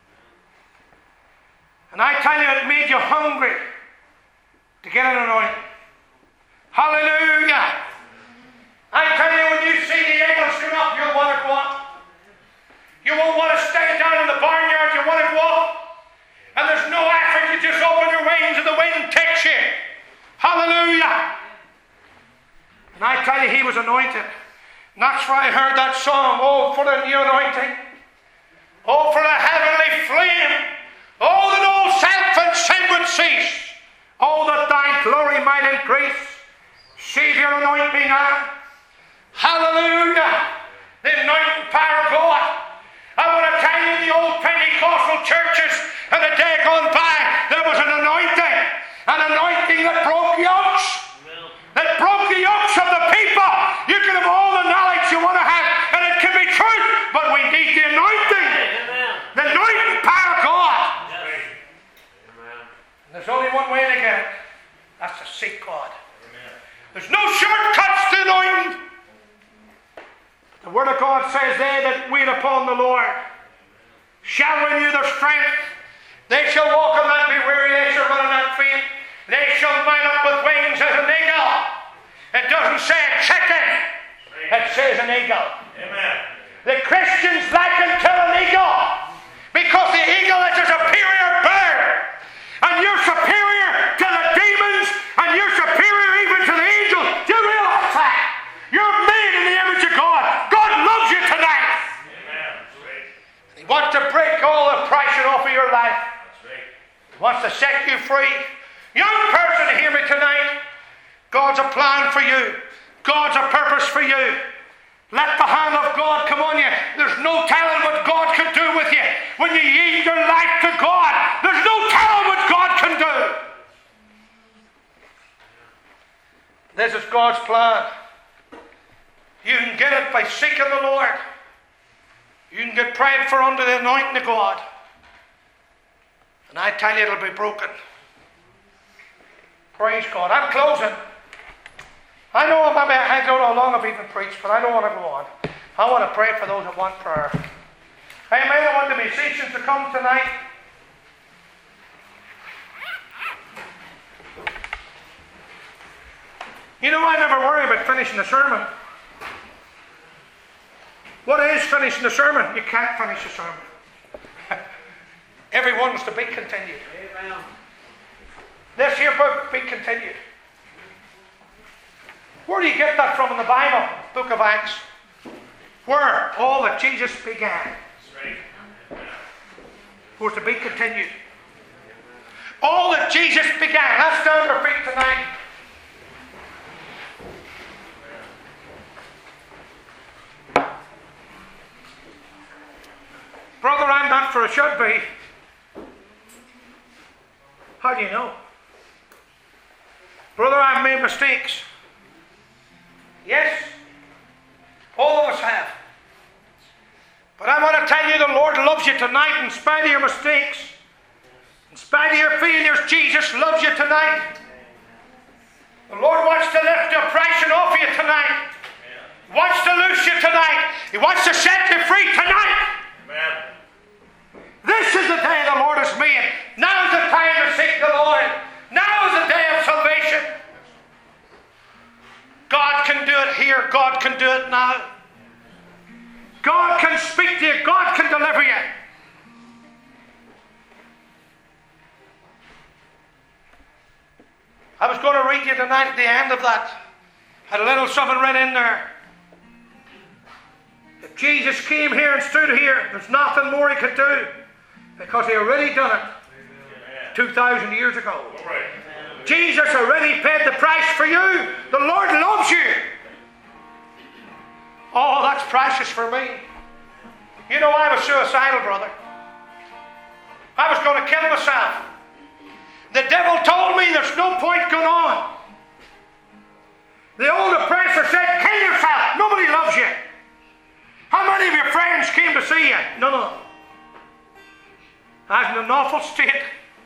And I tell you, it made you hungry to get an anointing. Hallelujah! I tell you, when you see the eagles come up, you'll want to go up. You won't want to stay down in the barnyard, you want to go up. And there's no effort, you just open your wings and the wind takes you. Hallelujah! And I tell you, he was anointed. And that's why I heard that song, oh, for the new anointing. Oh, for the heavenly flame. Oh, that all self and sin would cease. Oh, that thy glory might increase. Savior, anoint me now. Hallelujah! The anointing power of God. I want to tell you, the old Pentecostal churches in the day gone by, there was an anointing that broke yokes. That broke the yokes of the people. You can have all the knowledge you want to have, and it can be truth, but we need the anointing. The anointing power of God. And there's only one way to get it. That's to seek God. There's no shortcuts to anointing. The Word of God says, they that wait upon the Lord shall renew their strength. They shall walk and not be weary. They shall run and not faint. They shall mount up with wings as an eagle. It doesn't say a chicken. It says an eagle. Amen. The Christians liken to an eagle because the eagle is a superior bird. And you're superior to the demons, and you're superior even to the angels. Do you realize that? You're made in the image of God. God loves you tonight. Amen. He wants to break all oppression off of your life. That's right. He wants to set you free. Young person, hear me tonight. God's a plan for you. God's a purpose for you. Let the hand of God come on you. There's no telling what God can do with you. When you yield your life to God, there's no telling what God can do. This is God's plan. You can get it by seeking the Lord. You can get prayed for under the anointing of God. And I tell you, it'll be broken. Praise God. I'm closing. I don't know how long I've even preached, but I don't want to go on. I want to pray for those that want prayer. Amen. I want the musicians to come tonight. You know, I never worry about finishing the sermon. What is finishing the sermon? You can't finish the sermon. Everyone's to be continued. Amen. This here book, be continued. Where do you get that from in the Bible? Book of Acts. Where all that Jesus began was to be continued. All that Jesus began. Let's stand to our feet tonight. Brother, I'm not for a should be. How do you know? Brother, I've made mistakes. Yes, all of us have. But I want to tell you, the Lord loves you tonight in spite of your mistakes. In spite of your failures, Jesus loves you tonight. The Lord wants to lift the oppression off you tonight. He wants to loose you tonight. He wants to set you free tonight. Amen. This is the day the Lord has made. Now is the time to seek the Lord. Now is the day of salvation. God can do it here. God can do it now. God can speak to you. God can deliver you. I was going to read you tonight at the end of that. Had a little something written in there. If Jesus came here and stood here, there's nothing more he could do, because he already done it 2,000 years ago. Jesus already paid the price for you. The Lord loves you. Oh, that's precious for me. You know, I was suicidal, brother. I was going to kill myself. The devil told me there's no point going on. The old oppressor said, kill yourself. Nobody loves you. How many of your friends came to see you? None of them. I was in an awful state.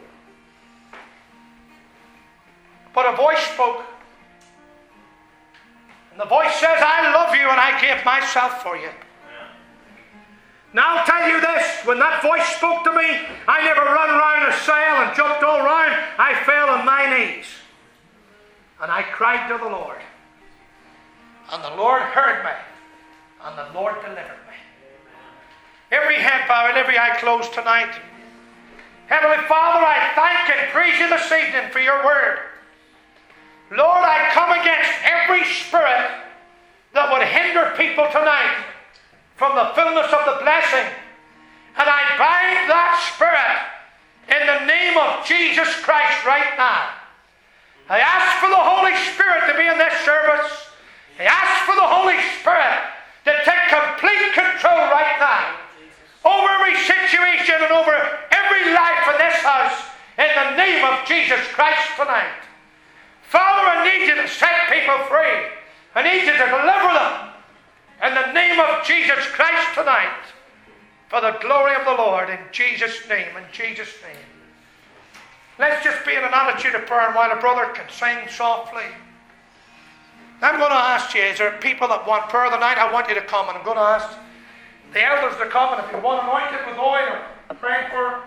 But a voice spoke. And the voice says, I love you and I gave myself for you. Now I'll tell you this, when that voice spoke to me, I never run round a cell and jumped all round. I fell on my knees. And I cried to the Lord. And the Lord heard me. And the Lord delivered me. Every head bowed, every eye closed tonight. Heavenly Father, I thank and praise you this evening for your word. Lord, I come against every spirit that would hinder people tonight from the fullness of the blessing. And I bind that spirit in the name of Jesus Christ right now. I ask for the Holy Spirit to be in this service. I ask for the Holy Spirit to take complete control right now over every situation and over every life in this house in the name of Jesus Christ tonight. Father, I need you to set people free. I need you to deliver them in the name of Jesus Christ tonight for the glory of the Lord in Jesus' name, in Jesus' name. Let's just be in an attitude of prayer, and while a brother can sing softly, I'm going to ask you, is there people that want prayer tonight? I want you to come, and I'm going to ask the elders to come, and if you want anointed with oil or praying for,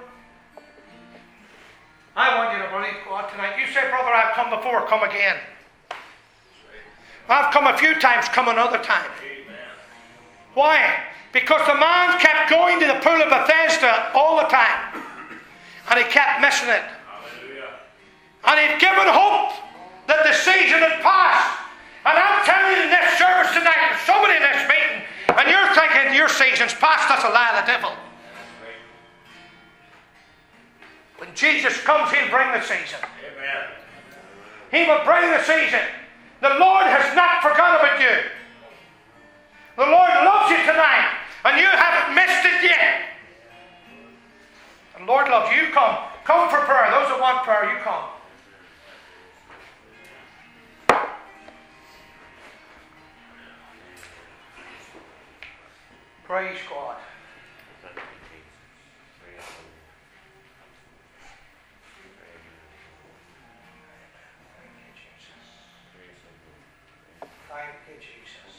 I want you to believe God tonight. You say, brother, I've come before, come again. I've come a few times, come another time. Why? Because the man kept going to the pool of Bethesda all the time. And he kept missing it. And he'd given hope that the season had passed. And I'm telling you in this service tonight, there's somebody in this meeting, and you're thinking your season's past. That's a lie of the devil. When Jesus comes, he'll bring the season. Amen. He will bring the season. The Lord has not forgotten about you. The Lord loves you tonight, and you haven't missed it yet. The Lord loves you. Come. Come for prayer. Those that want prayer, you come. Praise God. Thank you, Jesus.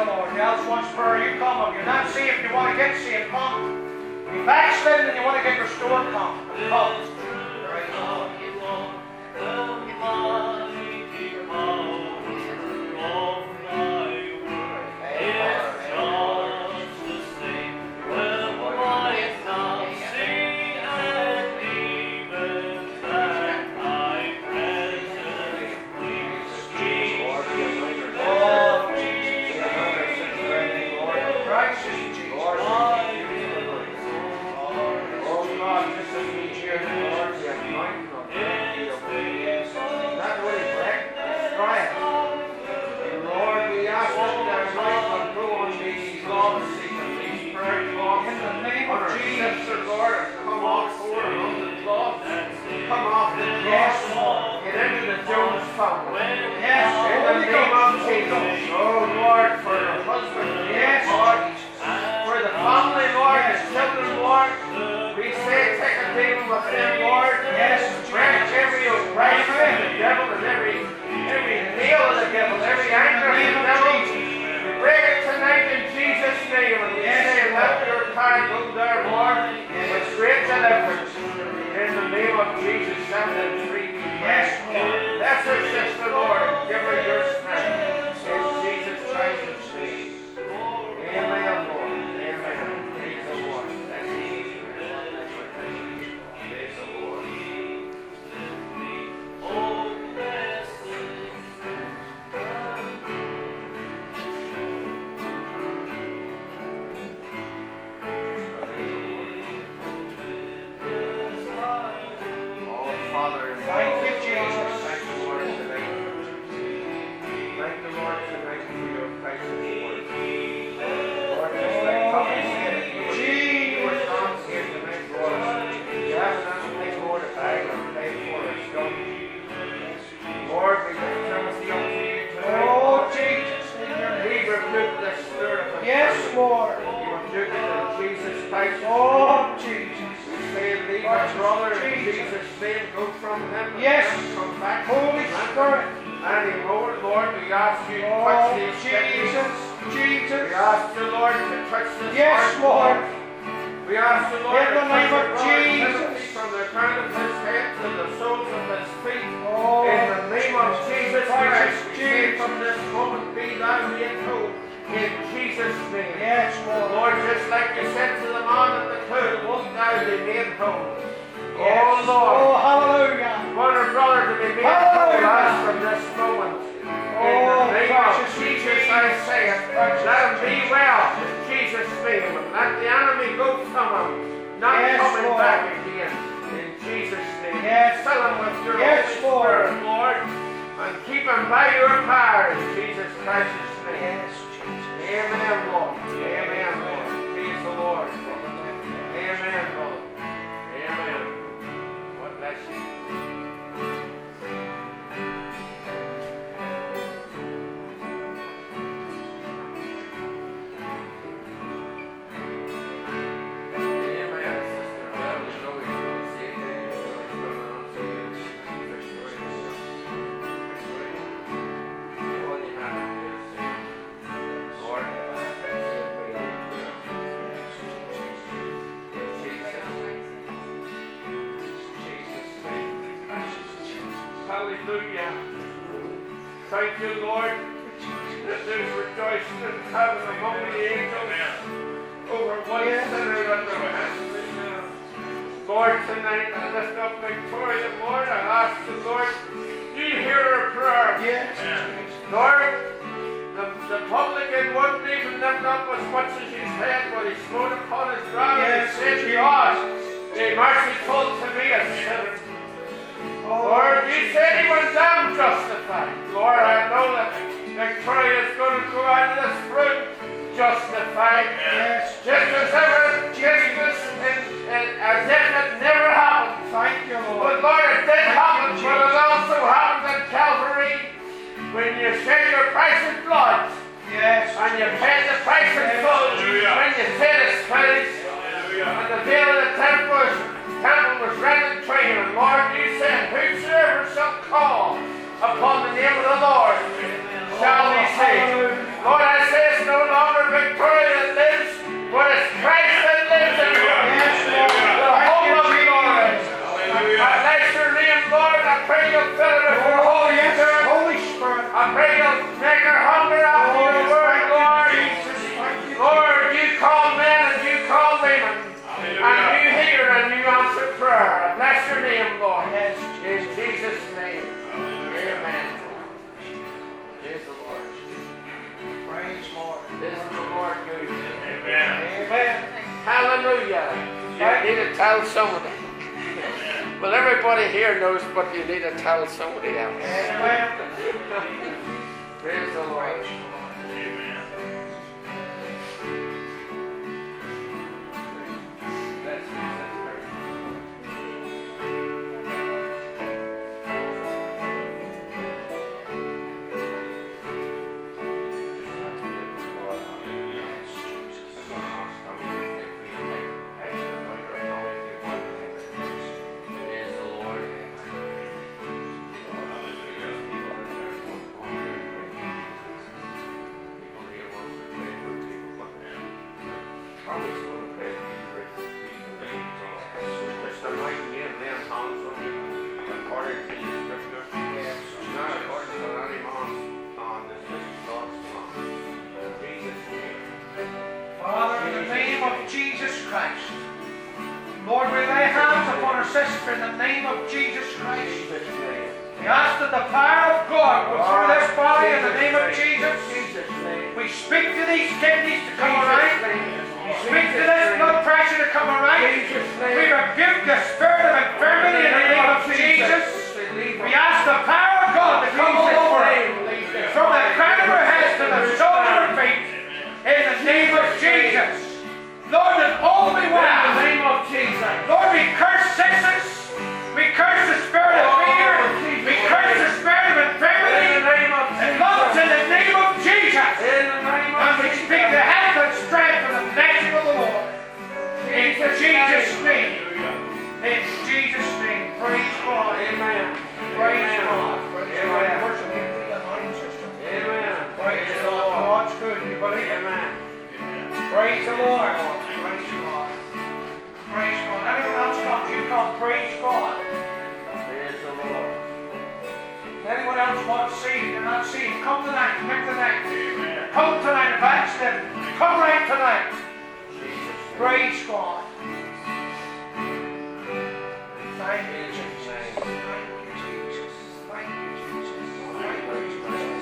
Lord. The Alice wants prayer. You come. If you're not saved, you want to get saved, come. If you're backslidden and you want to get restored, come. Come. Praise the Lord. Thank you, Lord, that there's rejoicing in heaven among the angels over one sinner under heaven. Lord, tonight I lift up Victoria, Lord. I ask the Lord, you hear her prayer. Yes. Lord, the publican wouldn't even lift up as much as his head, but he smote upon his brow and said, God, be merciful to me, a sinner. Lord, you said he was down justified. Lord, I know that Victoria is going to go out of this room justified. Yes. Just as ever, just as if it never happened. Thank you, Lord. But Lord, it did happen, but it also happened at Calvary when you shed your precious blood. Yes. And you paid the price in full when you said it's finished. And the veil of the temple was rent in twain. And Lord, you said, whosoever shall call upon the name of the Lord shall be saved. Lord, I say it's no Amen. Hallelujah. You need to tell somebody. Well, everybody here knows, but you need to tell somebody else. Amen. Praise the Lord. Father, in the name of Jesus Christ, Lord, we lay hands upon our sister in the name of Jesus Christ. We ask that the power of God go through this body in the name of Jesus. We speak to these kidneys to come right. We speak to this blood pressure to come right. We rebuke the spirit of infirmity in the name of Jesus. We ask the power of God to come all over her, from the crown of her head to the sole of her feet, in the name of Jesus. Lord, that all be well. In the name of Jesus. Lord, we curse sickness. We curse the spirit of fear. We curse the spirit of infirmity. And Lord, in the name of Jesus. And we speak the health and strength of the blessing of the Lord. In Jesus' name. In Jesus' name. Praise God. Amen. Praise God. Amen. Worship Him through the anointing system. Amen. Praise God. God's good. You believe it? Amen. Praise the Lord. Praise God. Praise God. Anyone else come? You come. Praise God. Praise the Lord. Anyone else want to see? They're not seeing. Come tonight. Come tonight. Come tonight. If accident, come right tonight. Praise God. Thank you, Jesus. Thank you, Jesus. Thank you, Jesus. Thank you, Jesus.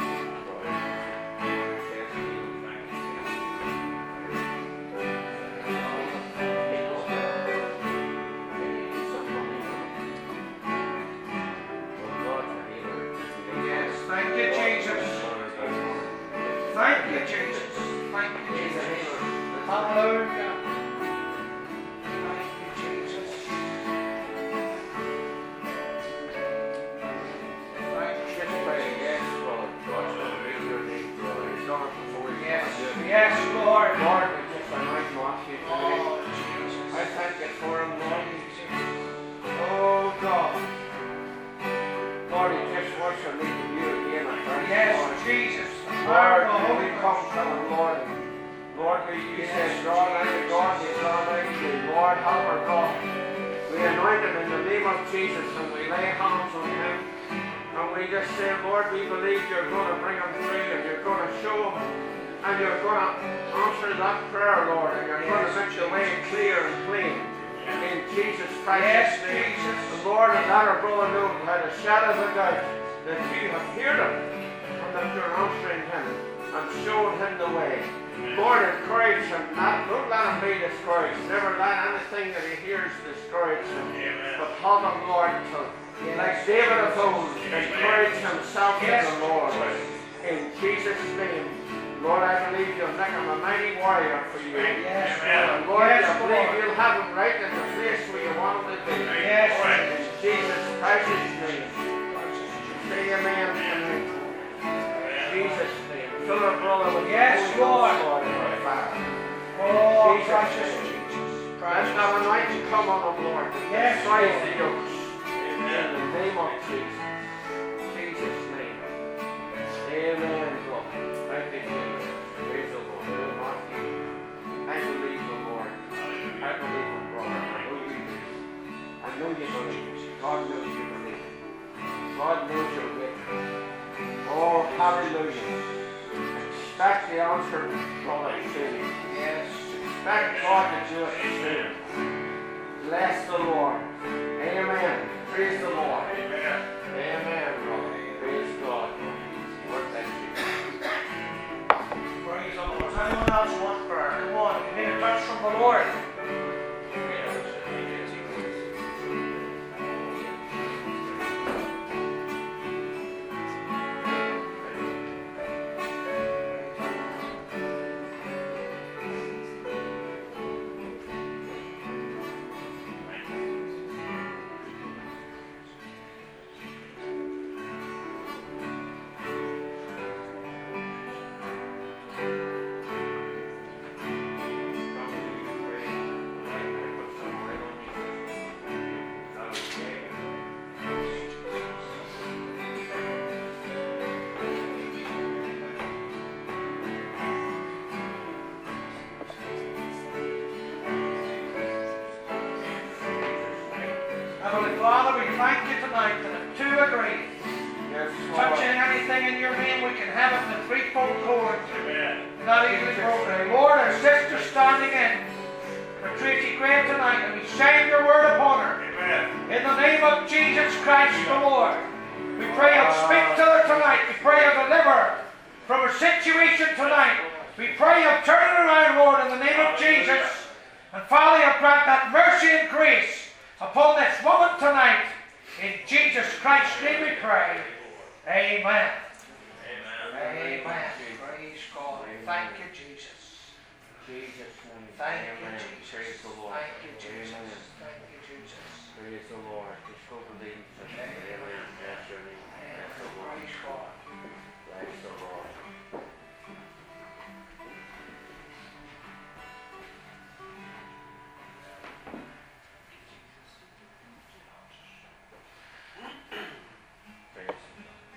Yes, thank you, Jesus. Thank you, Jesus. Thank you, Jesus. Hallelujah. Thank you, Jesus. Thank you, Just pray, yes, Lord. God shall reveal your name, Lord. It's not before you. yes, yes, Lord. Lord, we just anoint Matthew today. Oh, Jesus. I thank you for him, Lord. Oh, God. Lord, he just wants to meet with you again. I thank you, Yes, Lord. Jesus. Lord, Lord, when we come to him, Lord, Lord, you said, draw nigh to God, you draw nigh to you. Lord, help our God. We anoint him in the name of Jesus, and we lay hands on him. And we just say, Lord, we believe you're going to bring him through, and you're going to show him, and you're going to answer that prayer, Lord, and you're going to make the way clear and plain. In Jesus Christ's Yes, name. Jesus. And Lord, and let our brother know without a shadow of a doubt that you have heard him, and that you're answering him and showing him the way. Lord, encourage him. Don't let him be discouraged. Never let anything that he hears discourage him. But help him, Lord, to, like David of old, encourage himself in the Lord. In Jesus' name. Lord, I believe you'll make him a mighty warrior for you. Yes, And Lord, I believe you'll have him right in the place where you want him to be. Yes, In Jesus Christ's name. Say amen. Jesus' name. Fill our brother with Yes, the Holy Lord. Ghost, Lord, in our fire. Oh, Jesus' precious name. Jesus. Let's Precious. have a night to come on him, Lord. Yes, Destroy Lord. the yokes. In the name of Jesus. Jesus' name. Amen, Lord. Thank you, Jesus. Praise the Lord. Lord, Matthew, I believe the Lord. I believe in brother. I know you do. I know you believe. God knows you believe. God knows you're with him. Oh, hallelujah. Expect the answer, brother, soon. Yes. Expect God to do it soon. Bless the Lord. Amen. Praise the Lord. Amen, brother. Praise God. Lord, thank you. Praise the Lord. Anyone else want the Lord. Heavenly Father, we thank you tonight that if two agree, touching anything in your name, we can have it in a threefold cord. Not easily broken. Lord, our sister standing in for Tracy Graham tonight, and we send your word upon her. In the name of Jesus Christ the Lord. We pray you'll speak to her tonight. We pray you'll deliver her from her situation tonight. We pray you'll turn it around, Lord, in the name of Jesus. And Father, you'll grant that mercy and grace upon this woman tonight. In Jesus Christ's name we pray. Amen. Amen. Praise God. Thank you, Jesus. Jesus' name. Thank you, Amen. Jesus. Praise the Lord. Thank you, Jesus. Amen. Thank you, Jesus. Praise the Lord. Just go believe. Amen. Bless your name. Bless the Lord. Praise God. Bless the Lord. Praise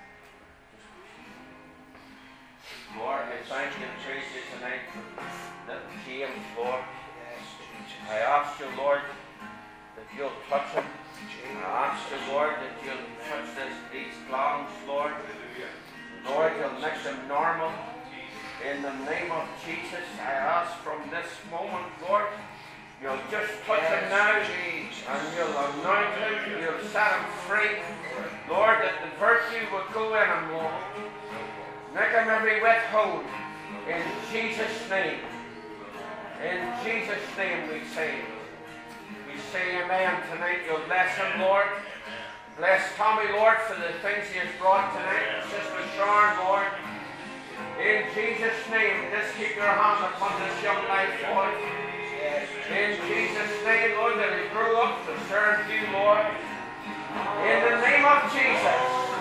the Lord, I thank you and praise you tonight for little James, Lord. Yes, Jesus. I ask you, Lord, that you'll touch him. I ask you, Lord, that you'll touch these lungs, Lord. Lord, you'll make them normal. In the name of Jesus, I ask from this moment, Lord, you'll just touch him now, and you'll anoint him, you'll set him free. Lord, that the virtue will go in him, Lord. Make him every whit whole. In Jesus' name. In Jesus' name we say. We say amen tonight. You'll bless him, Lord. Bless Tommy, Lord, for the things he has brought tonight. Sister Sharon, Lord. In Jesus' name, just keep your hand upon this young life, Lord. In Jesus' name, Lord, that he grew up to serve you, Lord. In the name of Jesus.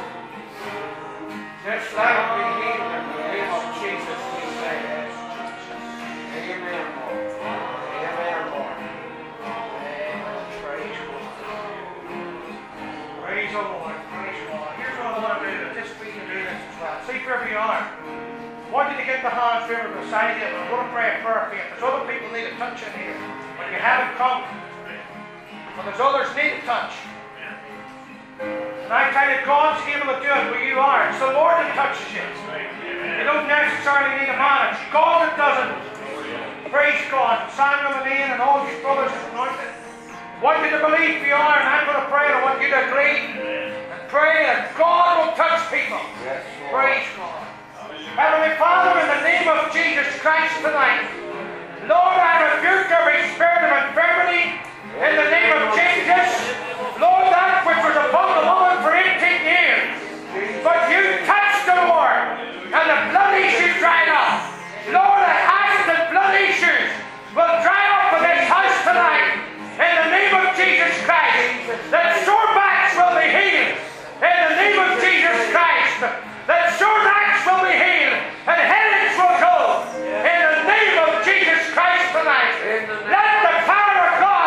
Just let him be healed in the name of Jesus, we say. Amen, Lord. Amen, Lord. Praise God. Praise the Lord. Praise God. Here's what I want to do. This week to do this as well. See wherever you are. I want you to get the hands favor beside you. I'm going to pray a prayer for you. There's other people need a touch in here. But you haven't come. But there's others need a touch. And I tell you, God's able to do it where you are. It's the Lord that touches you. You don't necessarily need a man. It's God that does it. Praise God. Samuel and Ian and all these brothers are anointed. I want you to believe who you are, and I'm going to pray, and I want you to agree and pray that God will touch people. Yes, Lord. Praise God. Heavenly Father, in the name of Jesus Christ tonight, Lord, I rebuke every spirit of infirmity in the name of Jesus. Lord, that which was upon the woman for 18 years, but you touched the Lord, and the blood issue dried up. Lord, I ask that blood issues will dry up in this house tonight, in the name of Jesus Christ, that sore backs will be healed, in the name of Jesus Christ.